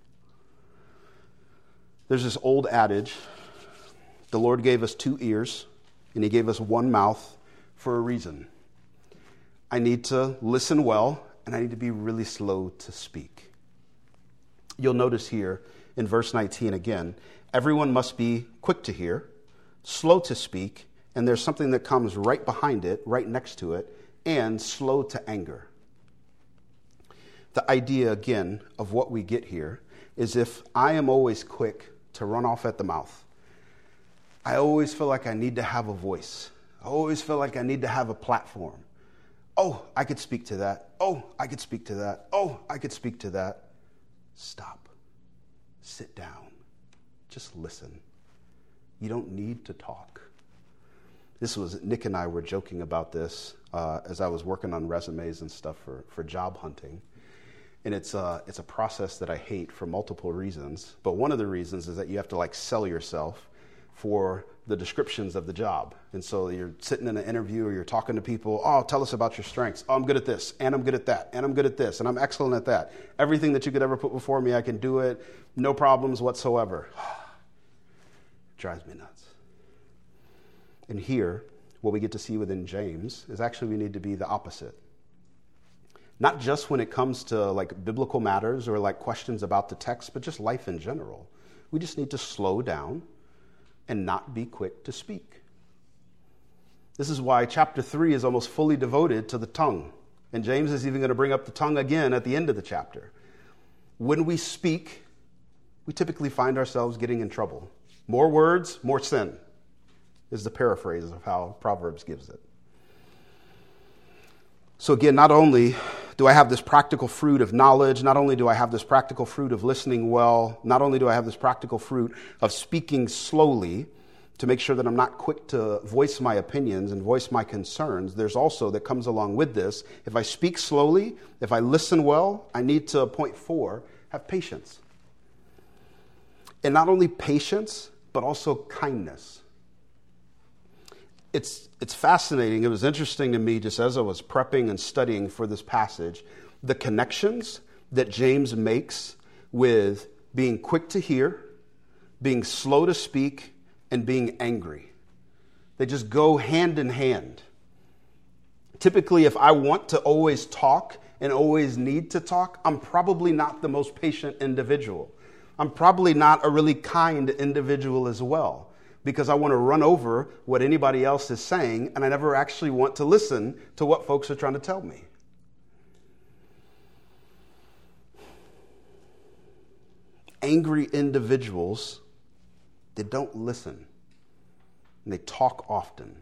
There's this old adage, the Lord gave us 2 ears and he gave us 1 mouth for a reason. I need to listen well and I need to be really slow to speak. You'll notice here in verse 19 again, everyone must be quick to hear, slow to speak, and there's something that comes right behind it, right next to it, and slow to anger. The idea, again, of what we get here is if I am always quick to run off at the mouth, I always feel like I need to have a voice. I always feel like I need to have a platform. Oh, I could speak to that. Oh, I could speak to that. Oh, I could speak to that. Stop. Sit down. Just listen. You don't need to talk. Nick and I were joking about this as I was working on resumes and stuff for job hunting. And it's a process that I hate for multiple reasons. But one of the reasons is that you have to sell yourself for the descriptions of the job. And so you're sitting in an interview or you're talking to people, oh, tell us about your strengths. Oh, I'm good at this, and I'm good at that, and I'm good at this, and I'm excellent at that. Everything that you could ever put before me, I can do it. No problems whatsoever. Drives me nuts. And here, what we get to see within James is actually we need to be the opposite. Not just when it comes to like biblical matters or like questions about the text, but just life in general. We just need to slow down and not be quick to speak. This is why chapter 3 is almost fully devoted to the tongue. And James is even going to bring up the tongue again at the end of the chapter. When we speak, we typically find ourselves getting in trouble. More words, more sin, is the paraphrase of how Proverbs gives it. So again, not only do I have this practical fruit of knowledge, not only do I have this practical fruit of listening well, not only do I have this practical fruit of speaking slowly to make sure that I'm not quick to voice my opinions and voice my concerns, there's also that comes along with this. If I speak slowly, if I listen well, I need to, point 4, have patience. And not only patience, but also kindness. It's fascinating. It was interesting to me just as I was prepping and studying for this passage, the connections that James makes with being quick to hear, being slow to speak, and being angry. They just go hand in hand. Typically, if I want to always talk and always need to talk, I'm probably not the most patient individual. I'm probably not a really kind individual as well, because I want to run over what anybody else is saying, and I never actually want to listen to what folks are trying to tell me. Angry individuals, they don't listen, and they talk often.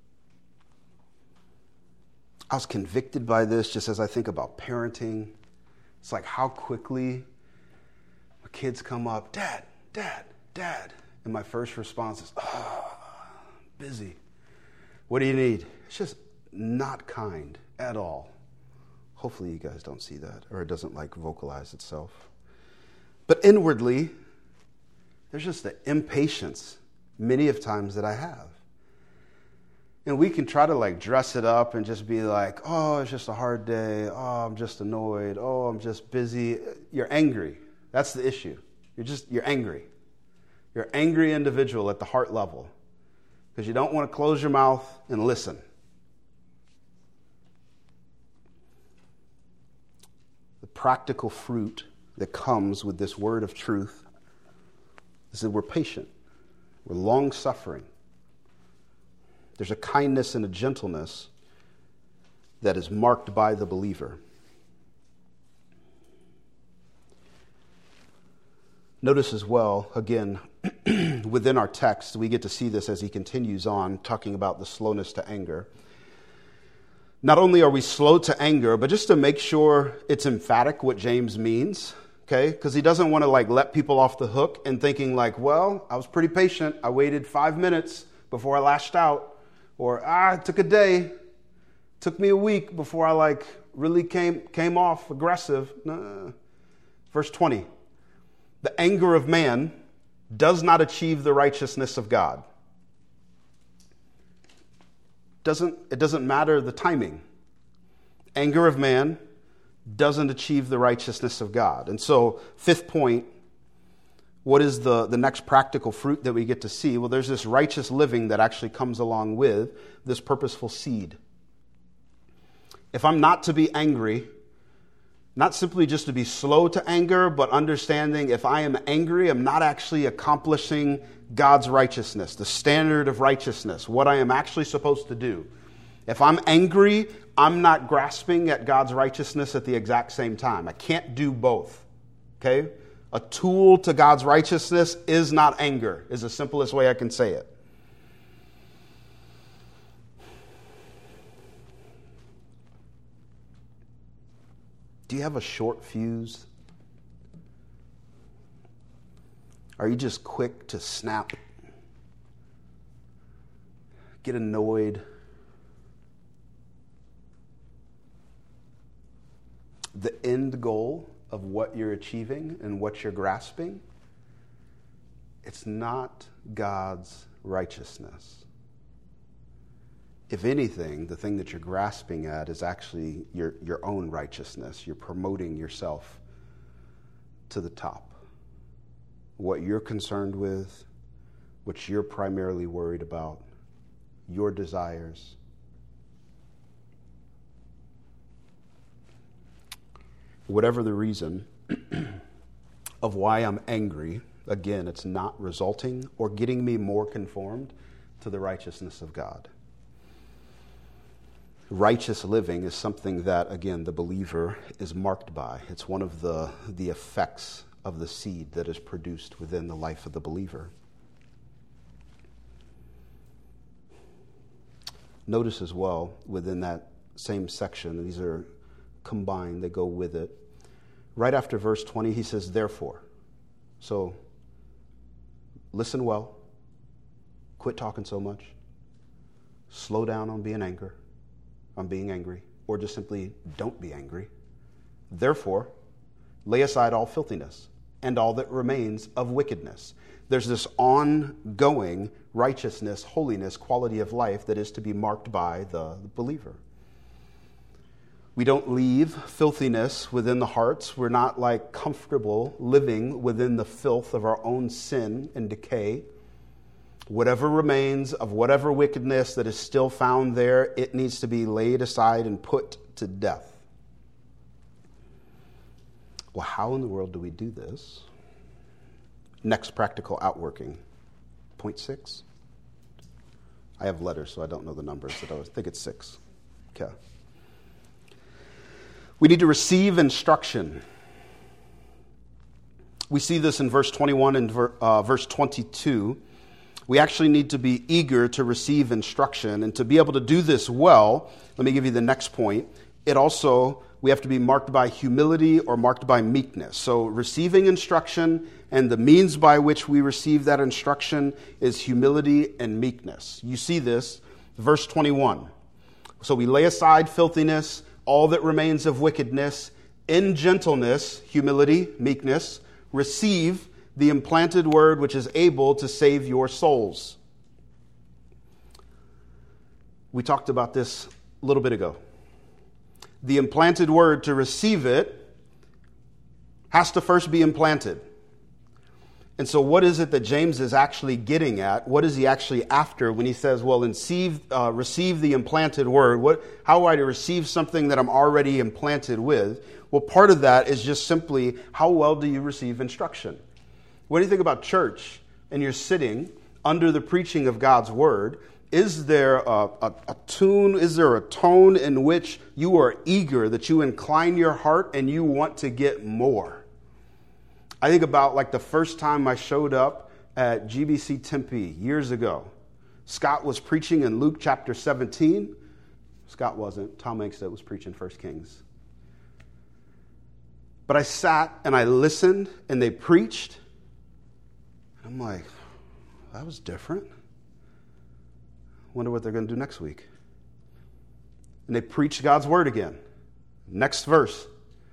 I was convicted by this just as I think about parenting. It's like how quickly my kids come up, Dad, Dad, Dad. And my first response is, busy. What do you need? It's just not kind at all. Hopefully you guys don't see that, or it doesn't like vocalize itself. But inwardly, there's just the impatience many of times that I have. And we can try to like dress it up and just be like, oh, it's just a hard day. Oh, I'm just annoyed. Oh, I'm just busy. You're angry. That's the issue. You're angry. You're an angry individual at the heart level because you don't want to close your mouth and listen. The practical fruit that comes with this word of truth is that we're patient. We're long-suffering. There's a kindness and a gentleness that is marked by the believer. Notice as well, again, within our text, we get to see this as he continues on, talking about the slowness to anger. Not only are we slow to anger, but just to make sure it's emphatic what James means, okay? Because he doesn't want to like let people off the hook and thinking like, well, I was pretty patient. I waited 5 minutes before I lashed out. Or, it took a day. Took me a week before I like really came off aggressive. No. Verse 20. The anger of man does not achieve the righteousness of God. It doesn't matter the timing. Anger of man doesn't achieve the righteousness of God. And so, 5th point, what is the next practical fruit that we get to see? Well, there's this righteous living that actually comes along with this purposeful seed. If I'm not to be angry, not simply just to be slow to anger, but understanding if I am angry, I'm not actually accomplishing God's righteousness, the standard of righteousness, what I am actually supposed to do. If I'm angry, I'm not grasping at God's righteousness at the exact same time. I can't do both. Okay? A tool to God's righteousness is not anger, is the simplest way I can say it. Do you have a short fuse? Are you just quick to snap? Get annoyed? The end goal of what you're achieving and what you're grasping It's not God's righteousness. If anything, the thing that you're grasping at is actually your own righteousness. You're promoting yourself to the top. What you're concerned with, what you're primarily worried about, your desires. Whatever the reason of why I'm angry, again, it's not resulting or getting me more conformed to the righteousness of God. Righteous living is something that, again, the believer is marked by. It's one of the effects of the seed that is produced within the life of the believer. Notice as well, within that same section, these are combined, they go with it. Right after verse 20, he says, therefore. So, listen well. Quit talking so much. Slow down on being angry, or just simply don't be angry. Therefore, lay aside all filthiness and all that remains of wickedness. There's this ongoing righteousness, holiness, quality of life that is to be marked by the believer. We don't leave filthiness within the hearts. We're not like comfortable living within the filth of our own sin and decay. Whatever remains of whatever wickedness that is still found there, it needs to be laid aside and put to death. Well, how in the world do we do this? Next practical outworking. Point 6. I have letters, so I don't know the numbers, but I think it's 6. Okay. We need to receive instruction. We see this in verse 21 and verse 22. We actually need to be eager to receive instruction. And to be able to do this well, let me give you the next point. We have to be marked by humility or marked by meekness. So receiving instruction and the means by which we receive that instruction is humility and meekness. You see this, verse 21. So we lay aside filthiness, all that remains of wickedness, in gentleness, humility, meekness, receive the implanted word which is able to save your souls. We talked about this a little bit ago. The implanted word, to receive it, has to first be implanted. And so what is it that James is actually getting at? What is he actually after when he says, well, receive the implanted word? How are I to receive something that I'm already implanted with? Well, part of that is just simply, how well do you receive instruction? When you think about church and you're sitting under the preaching of God's word, is there a tune, is there a tone in which you are eager, that you incline your heart and you want to get more? I think about like the first time I showed up at GBC Tempe years ago. Scott was preaching in Luke chapter 17. Scott wasn't. Tom Angstead was preaching 1 Kings. But I sat and I listened and they preached. I'm like, that was different. Wonder what they're going to do next week. And they preach God's word again. Next verse.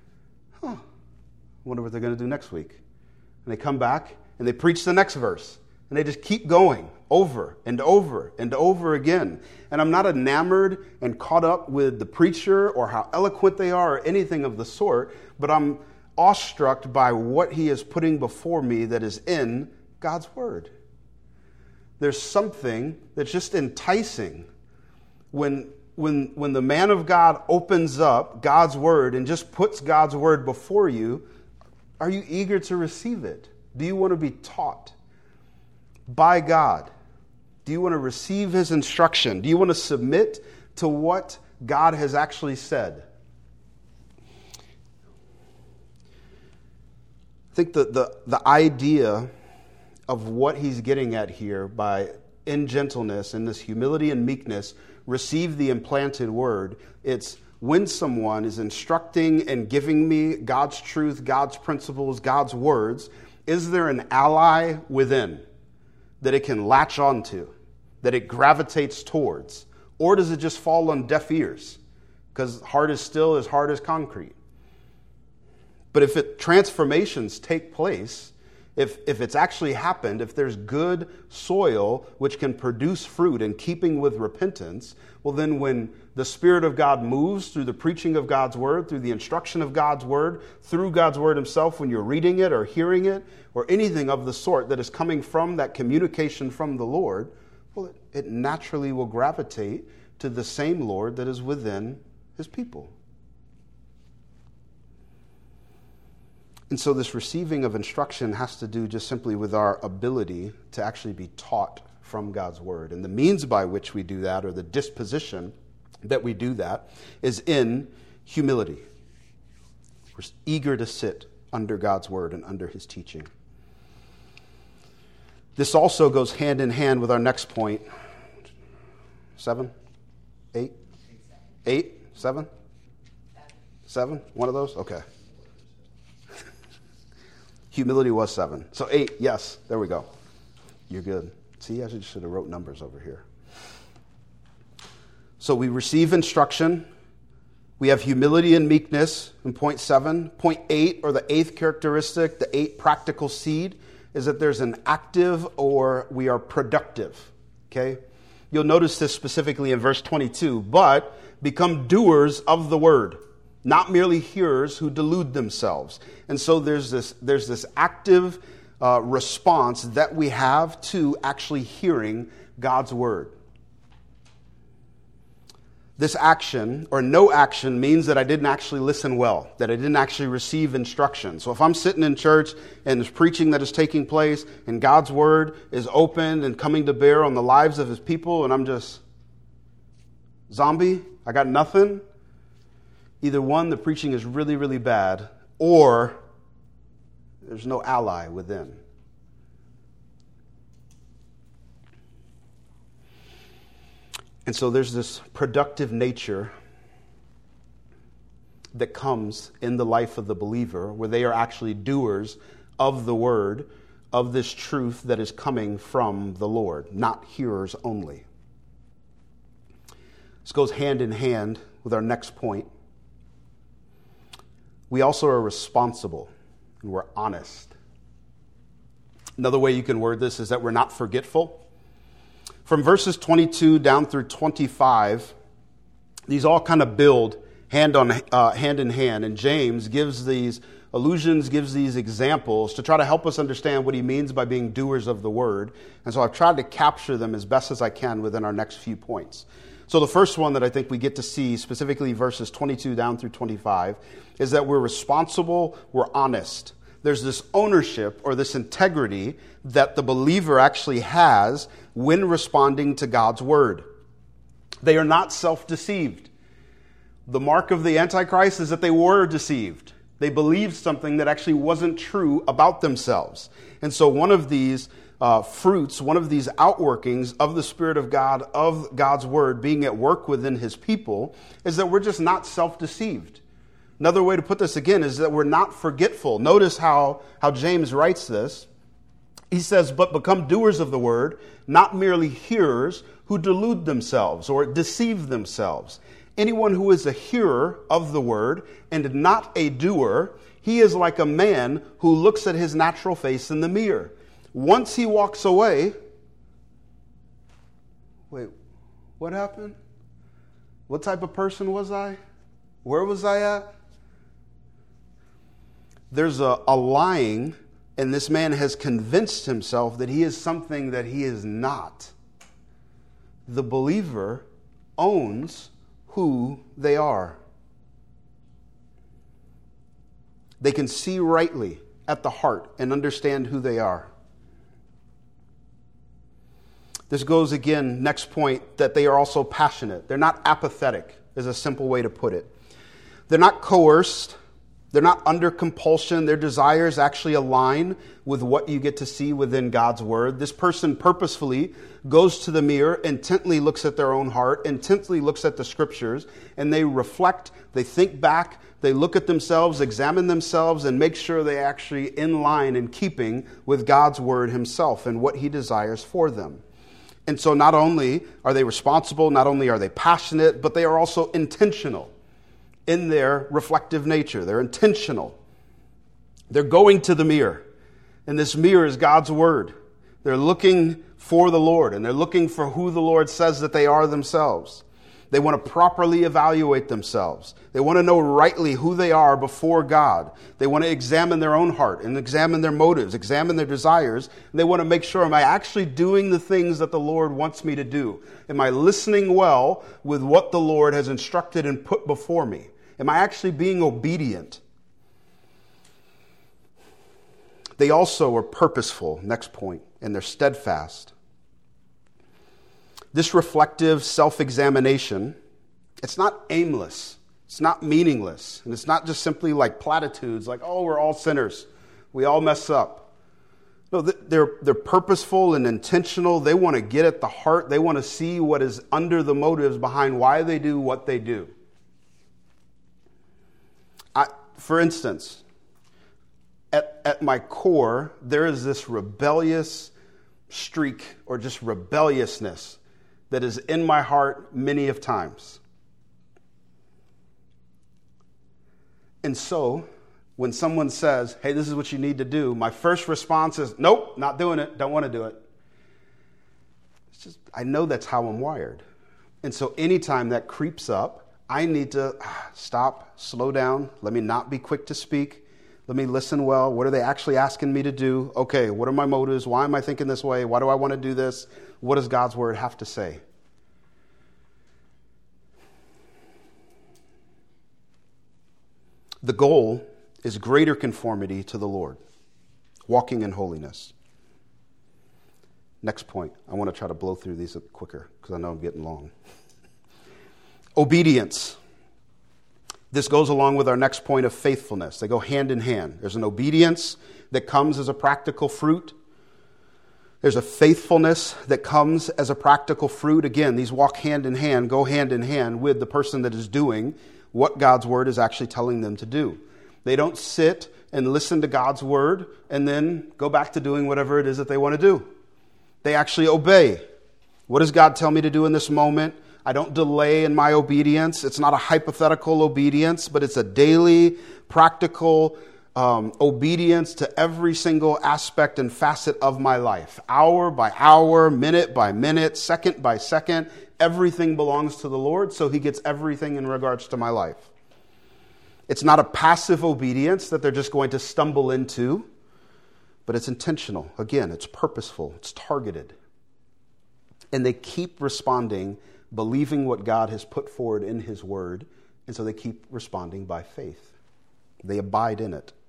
Wonder what they're going to do next week. And they come back and they preach the next verse. And they just keep going over and over and over again. And I'm not enamored and caught up with the preacher or how eloquent they are or anything of the sort, but I'm awestruck by what he is putting before me that is in God's word. There's something that's just enticing when the man of God opens up God's word and just puts God's word before you. Are you eager to receive it? Do you want to be taught by God? Do you want to receive his instruction? Do you want to submit to what God has actually said? I think the idea of what he's getting at here by in gentleness, in this humility and meekness, receive the implanted word. It's when someone is instructing and giving me God's truth, God's principles, God's words, is there an ally within that it can latch onto, that it gravitates towards? Or does it just fall on deaf ears? Because heart is still as hard as concrete. But if transformations take place, if it's actually happened, if there's good soil which can produce fruit in keeping with repentance, well then when the Spirit of God moves through the preaching of God's Word, through the instruction of God's Word, through God's Word Himself, when you're reading it or hearing it, or anything of the sort that is coming from that communication from the Lord, well, it naturally will gravitate to the same Lord that is within His people. And so this receiving of instruction has to do just simply with our ability to actually be taught from God's Word. And the means by which we do that, or the disposition that we do that, is in humility. We're eager to sit under God's Word and under His teaching. This also goes hand in hand with our next point. 7? 8? 8? 7? 7? One of those? Okay. Humility was 7. So 8, yes, there we go. You're good. See, I should have wrote numbers over here. So we receive instruction. We have humility and meekness in point 7. Point 8, or the 8th characteristic, the 8th practical seed, is that there's an active or we are productive. Okay? You'll notice this specifically in verse 22. But become doers of the word, not merely hearers who delude themselves. And so there's this active response that we have to actually hearing God's word. This action, or no action, means that I didn't actually listen well, that I didn't actually receive instruction. So if I'm sitting in church and there's preaching that is taking place and God's word is opened and coming to bear on the lives of His people, and I'm just zombie, I got nothing, either one, the preaching is really, really bad, or there's no ally within. And so there's this productive nature that comes in the life of the believer, where they are actually doers of the word, of this truth that is coming from the Lord, not hearers only. This goes hand in hand with our next point. We also are responsible and we're honest. Another way you can word this is that we're not forgetful. From verses 22 down through 25, these all kind of build hand in hand. And James gives these allusions, gives these examples to try to help us understand what he means by being doers of the word. And so I've tried to capture them as best as I can within our next few points. So the first one that I think we get to see, specifically verses 22 down through 25, is that we're responsible, we're honest. There's this ownership or this integrity that the believer actually has when responding to God's word. They are not self-deceived. The mark of the Antichrist is that they were deceived. They believed something that actually wasn't true about themselves. And so one of these fruits, one of these outworkings of the Spirit of God, of God's word being at work within His people, is that we're just not self-deceived. Another way to put this again is that we're not forgetful. Notice how James writes this. He says, but become doers of the word, not merely hearers who delude themselves or deceive themselves. Anyone who is a hearer of the word and not a doer, he is like a man who looks at his natural face in the mirror. Once he walks away, wait, what happened? What type of person was I? Where was I at? There's a lying, and this man has convinced himself that he is something that he is not. The believer owns who they are. They can see rightly at the heart and understand who they are. This goes again, next point, that they are also passionate. They're not apathetic, is a simple way to put it. They're not coerced. They're not under compulsion. Their desires actually align with what you get to see within God's word. This person purposefully goes to the mirror, intently looks at their own heart, intently looks at the scriptures, and they reflect, they think back, they look at themselves, examine themselves, and make sure they're actually in line and keeping with God's word Himself and what He desires for them. And so not only are they responsible, not only are they passionate, but they are also intentional in their reflective nature. They're intentional. They're going to the mirror. And this mirror is God's word. They're looking for the Lord, and they're looking for who the Lord says that they are themselves. They want to properly evaluate themselves. They want to know rightly who they are before God. They want to examine their own heart and examine their motives, examine their desires. And they want to make sure, am I actually doing the things that the Lord wants me to do? Am I listening well with what the Lord has instructed and put before me? Am I actually being obedient? They also are purposeful, next point, and they're steadfast. This reflective self-examination, it's not aimless, it's not meaningless, and it's not just simply like platitudes, like, oh, we're all sinners, we all mess up. No, they're purposeful and intentional. They want to get at the heart. They want to see what is under the motives behind why they do what they do. For instance, at my core, there is this rebellious streak or just rebelliousness that is in my heart many of times. And so, when someone says, hey, this is what you need to do, my first response is, nope, not doing it, don't want to do it. It's just, I know that's how I'm wired. And so anytime that creeps up, I need to stop, slow down, let me not be quick to speak. Let me listen well. What are they actually asking me to do? Okay, what are my motives? Why am I thinking this way? Why do I want to do this? What does God's word have to say? The goal is greater conformity to the Lord, walking in holiness. Next point. I want to try to blow through these quicker because I know I'm getting long. Obedience. This goes along with our next point of faithfulness. They go hand in hand. There's an obedience that comes as a practical fruit. There's a faithfulness that comes as a practical fruit. Again, these walk hand in hand, go hand in hand with the person that is doing what God's word is actually telling them to do. They don't sit and listen to God's word and then go back to doing whatever it is that they want to do. They actually obey. What does God tell me to do in this moment? I don't delay in my obedience. It's not a hypothetical obedience, but it's a daily, practical obedience to every single aspect and facet of my life. Hour by hour, minute by minute, second by second, everything belongs to the Lord, so He gets everything in regards to my life. It's not a passive obedience that they're just going to stumble into, but it's intentional. Again, it's purposeful, it's targeted. And they keep responding, believing what God has put forward in His word, and so they keep responding by faith. They abide in it.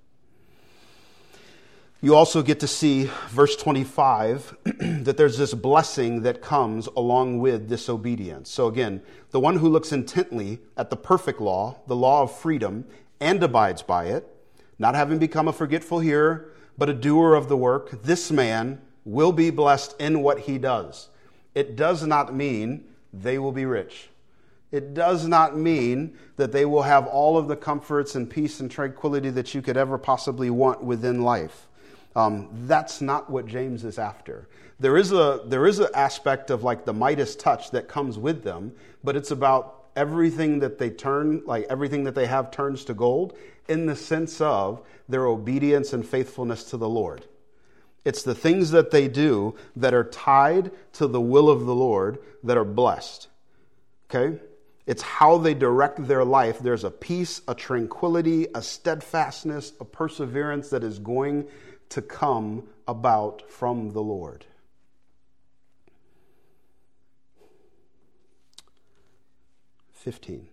You also get to see, verse 25, that there's this blessing that comes along with this obedience. So again, the one who looks intently at the perfect law, the law of freedom, and abides by it, not having become a forgetful hearer, but a doer of the work, this man will be blessed in what he does. It does not mean they will be rich. It does not mean that they will have all of the comforts and peace and tranquility that you could ever possibly want within life. That's not what James is after. There is an aspect of like the Midas touch that comes with them, but it's about everything that they turn, like everything that they have turns to gold in the sense of their obedience and faithfulness to the Lord. It's the things that they do that are tied to the will of the Lord that are blessed. Okay? It's how they direct their life. There's a peace, a tranquility, a steadfastness, a perseverance that is going to come about from the Lord. (15)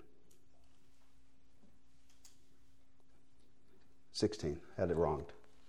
16. Had it wronged.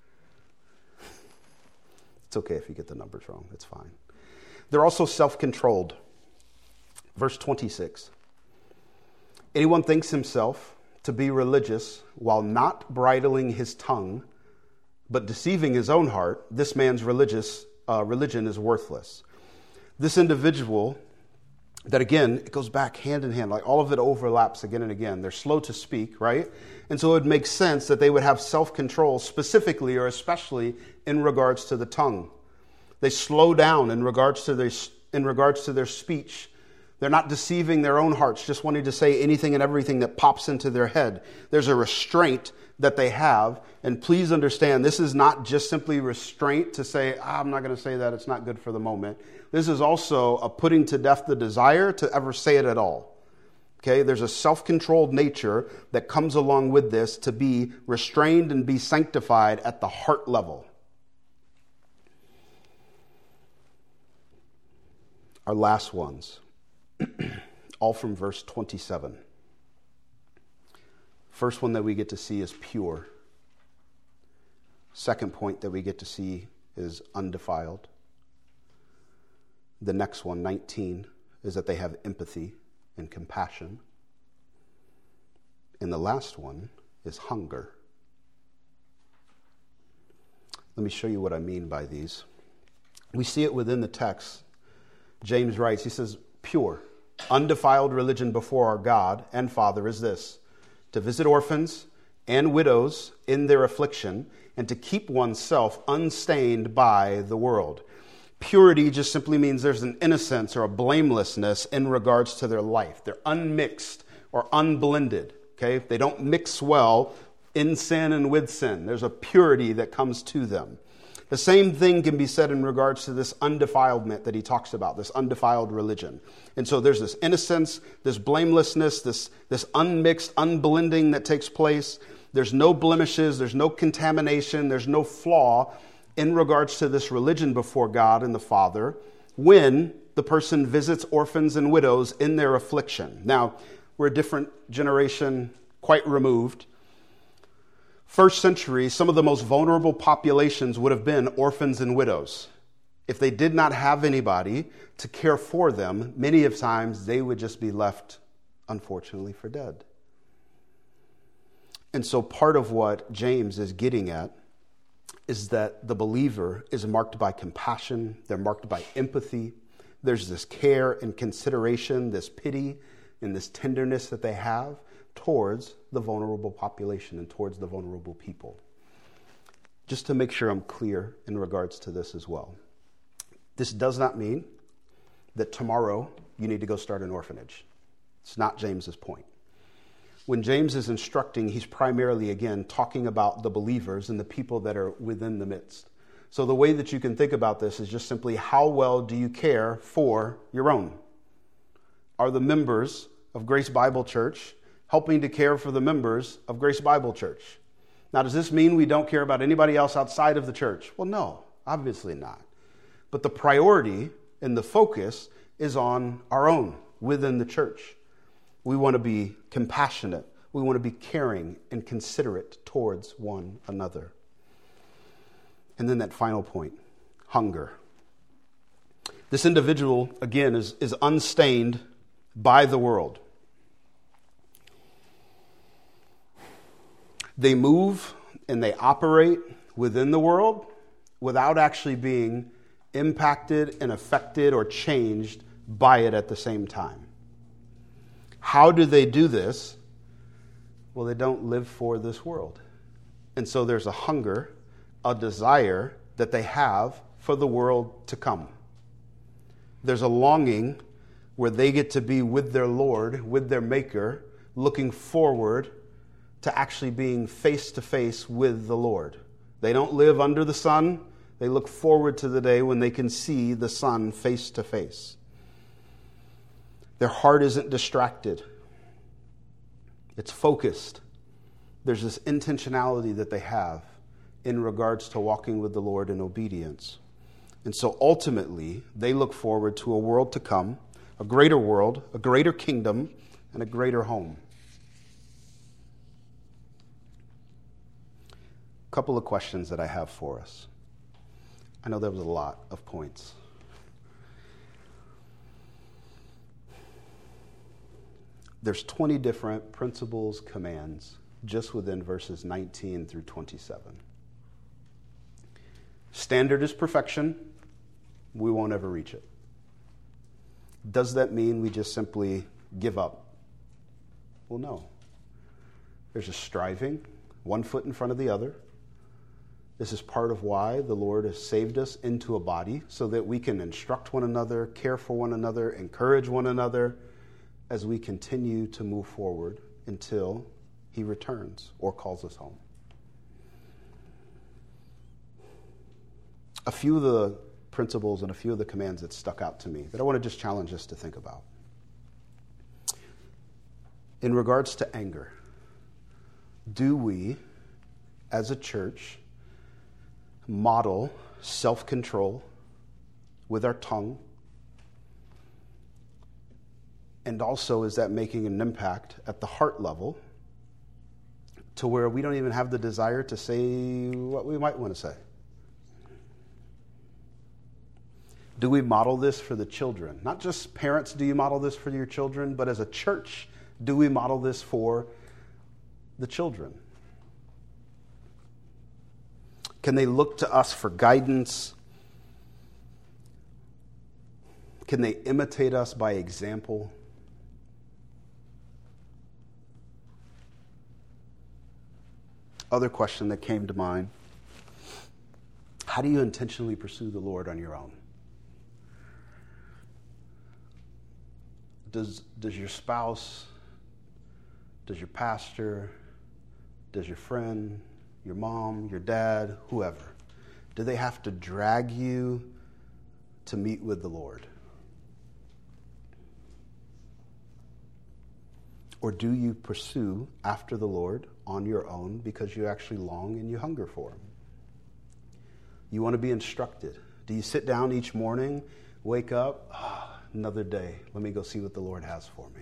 It's okay if you get the numbers wrong. It's fine. They're also self-controlled. Verse 26. Anyone thinks himself to be religious while not bridling his tongue, but deceiving his own heart, this man's religion is worthless. This individual, that again, it goes back hand in hand, like all of it overlaps again and again. They're slow to speak, right? And so it makes sense that they would have self-control specifically or especially in regards to the tongue. They slow down in regards to their speech They're not deceiving their own hearts, just wanting to say anything and everything that pops into their head. There's a restraint that they have. And please understand, this is not just simply restraint to say, I'm not going to say that, it's not good for the moment. This is also a putting to death the desire to ever say it at all. Okay, there's a self-controlled nature that comes along with this to be restrained and be sanctified at the heart level. Our last ones, all from verse 27. First one that we get to see is pure. Second point that we get to see is undefiled. The next one, 19, is that they have empathy and compassion. And the last one is hunger. Let me show you what I mean by these. We see it within the text. James writes, he says, pure, undefiled religion before our God and Father is this, to visit orphans and widows in their affliction and to keep oneself unstained by the world. Purity just simply means there's an innocence or a blamelessness in regards to their life. They're unmixed or unblended. Okay? They don't mix well in sin and with sin. There's a purity that comes to them. The same thing can be said in regards to this undefilement that he talks about, this undefiled religion. And so there's this innocence, this blamelessness, this unmixed, unblending that takes place. There's no blemishes, there's no contamination, there's no flaw in regards to this religion before God and the Father when the person visits orphans and widows in their affliction. Now, we're a different generation, quite removed. First century, some of the most vulnerable populations would have been orphans and widows. If they did not have anybody to care for them, many of times they would just be left, unfortunately, for dead. And so part of what James is getting at is that the believer is marked by compassion, they're marked by empathy. There's this care and consideration, this pity and this tenderness that they have towards the vulnerable population and towards the vulnerable people. Just to make sure I'm clear in regards to this as well. This does not mean that tomorrow you need to go start an orphanage. It's not James's point. When James is instructing, he's primarily, again, talking about the believers and the people that are within the midst. So the way that you can think about this is just simply, how well do you care for your own? Are the members of Grace Bible Church helping to care for the members of Grace Bible Church? Now, does this mean we don't care about anybody else outside of the church? Well, no, obviously not. But the priority and the focus is on our own within the church. We want to be compassionate. We want to be caring and considerate towards one another. And then that final point, hunger. This individual, again, is unstained by the world. They move and they operate within the world without actually being impacted and affected or changed by it at the same time. How do they do this? Well, they don't live for this world. And so there's a hunger, a desire that they have for the world to come. There's a longing where they get to be with their Lord, with their Maker, looking forward to actually being face to face with the Lord. They don't live under the sun. They look forward to the day when they can see the sun face to face. Their heart isn't distracted. It's focused. There's this intentionality that they have in regards to walking with the Lord in obedience. And so ultimately, they look forward to a world to come, a greater world, a greater kingdom, and a greater home. A couple of questions that I have for us. I know there was a lot of points. There's 20 different principles, commands, just within verses 19 through 27. Standard is perfection. We won't ever reach it. Does that mean we just simply give up? Well, no. There's a striving, one foot in front of the other. This is part of why the Lord has saved us into a body, so that we can instruct one another, care for one another, encourage one another as we continue to move forward until he returns or calls us home. A few of the principles and a few of the commands that stuck out to me that I want to just challenge us to think about. In regards to anger, do we, as a church, model self-control with our tongue? And also, is that making an impact at the heart level to where we don't even have the desire to say what we might want to say? Do we model this for the children? Not just parents, do you model this for your children, but as a church, do we model this for the children? Can they look to us for guidance? Can they imitate us by example? Other question that came to mind: how do you intentionally pursue the Lord on your own? Does your spouse, does your pastor, does your friend, your mom, your dad, whoever, do they have to drag you to meet with the Lord? Or do you pursue after the Lord on your own because you actually long and you hunger for him? You want to be instructed. Do you sit down each morning, wake up, another day, let me go see what the Lord has for me?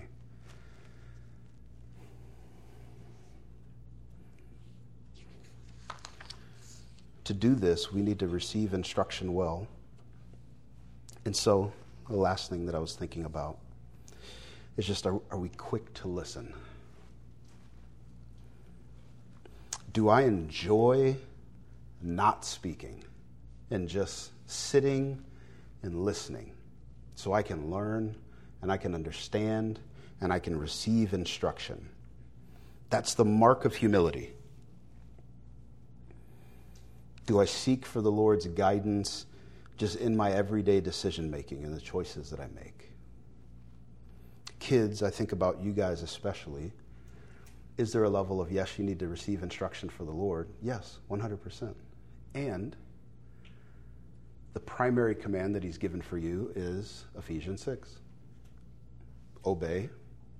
To do this, we need to receive instruction well. And so, the last thing that I was thinking about is just, are we quick to listen? Do I enjoy not speaking and just sitting and listening so I can learn and I can understand and I can receive instruction? That's the mark of humility. Do I seek for the Lord's guidance just in my everyday decision making and the choices that I make? Kids, I think about you guys especially. Is there a level of, yes, you need to receive instruction for the Lord? Yes, 100%. And the primary command that he's given for you is Ephesians 6. Obey.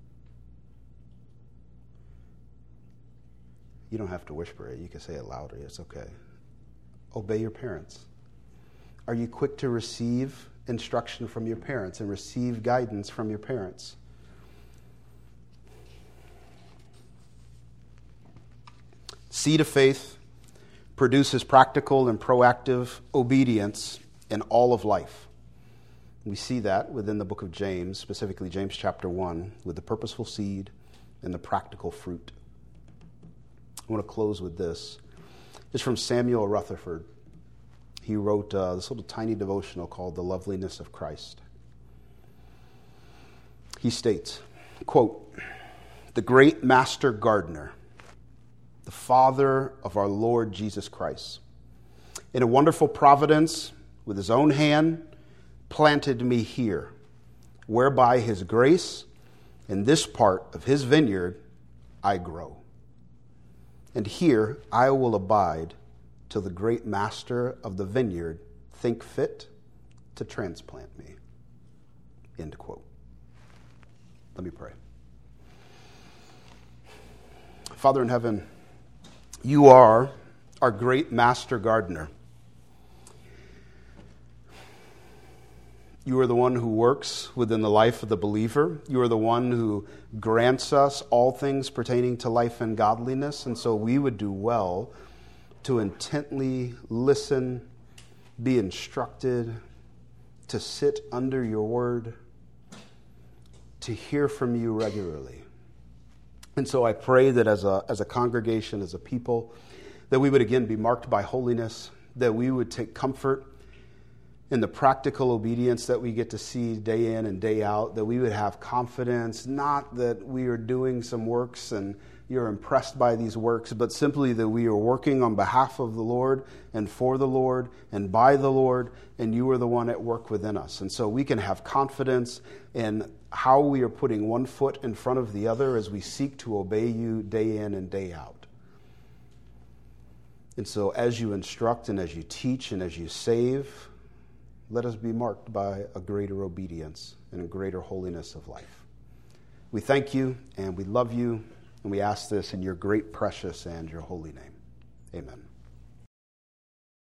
You don't have to whisper it. You can say it louder. It's okay. Obey your parents. Are you quick to receive instruction from your parents and receive guidance from your parents? Seed of faith produces practical and proactive obedience in all of life. We see that within the book of James, specifically James chapter 1, with the purposeful seed and the practical fruit. I want to close with this. It's from Samuel Rutherford. He wrote this little tiny devotional called The Loveliness of Christ. He states, quote, "The great master gardener, the Father of our Lord Jesus Christ, in a wonderful providence with his own hand, planted me here, whereby his grace in this part of his vineyard I grow. And here I will abide till the great master of the vineyard think fit to transplant me." End quote. Let me pray. Father in heaven, you are our great master gardener. You are the one who works within the life of the believer. You are the one who grants us all things pertaining to life and godliness. And so we would do well to intently listen, be instructed, to sit under your word, to hear from you regularly. And so I pray that as a congregation, as a people, that we would again be marked by holiness, that we would take comfort in the practical obedience that we get to see day in and day out, that we would have confidence, not that we are doing some works and you're impressed by these works, but simply that we are working on behalf of the Lord and for the Lord and by the Lord, and you are the one at work within us. And so we can have confidence in how we are putting one foot in front of the other as we seek to obey you day in and day out. And so as you instruct and as you teach and as you save, let us be marked by a greater obedience and a greater holiness of life. We thank you and we love you, and we ask this in your great, precious, and your holy name. Amen.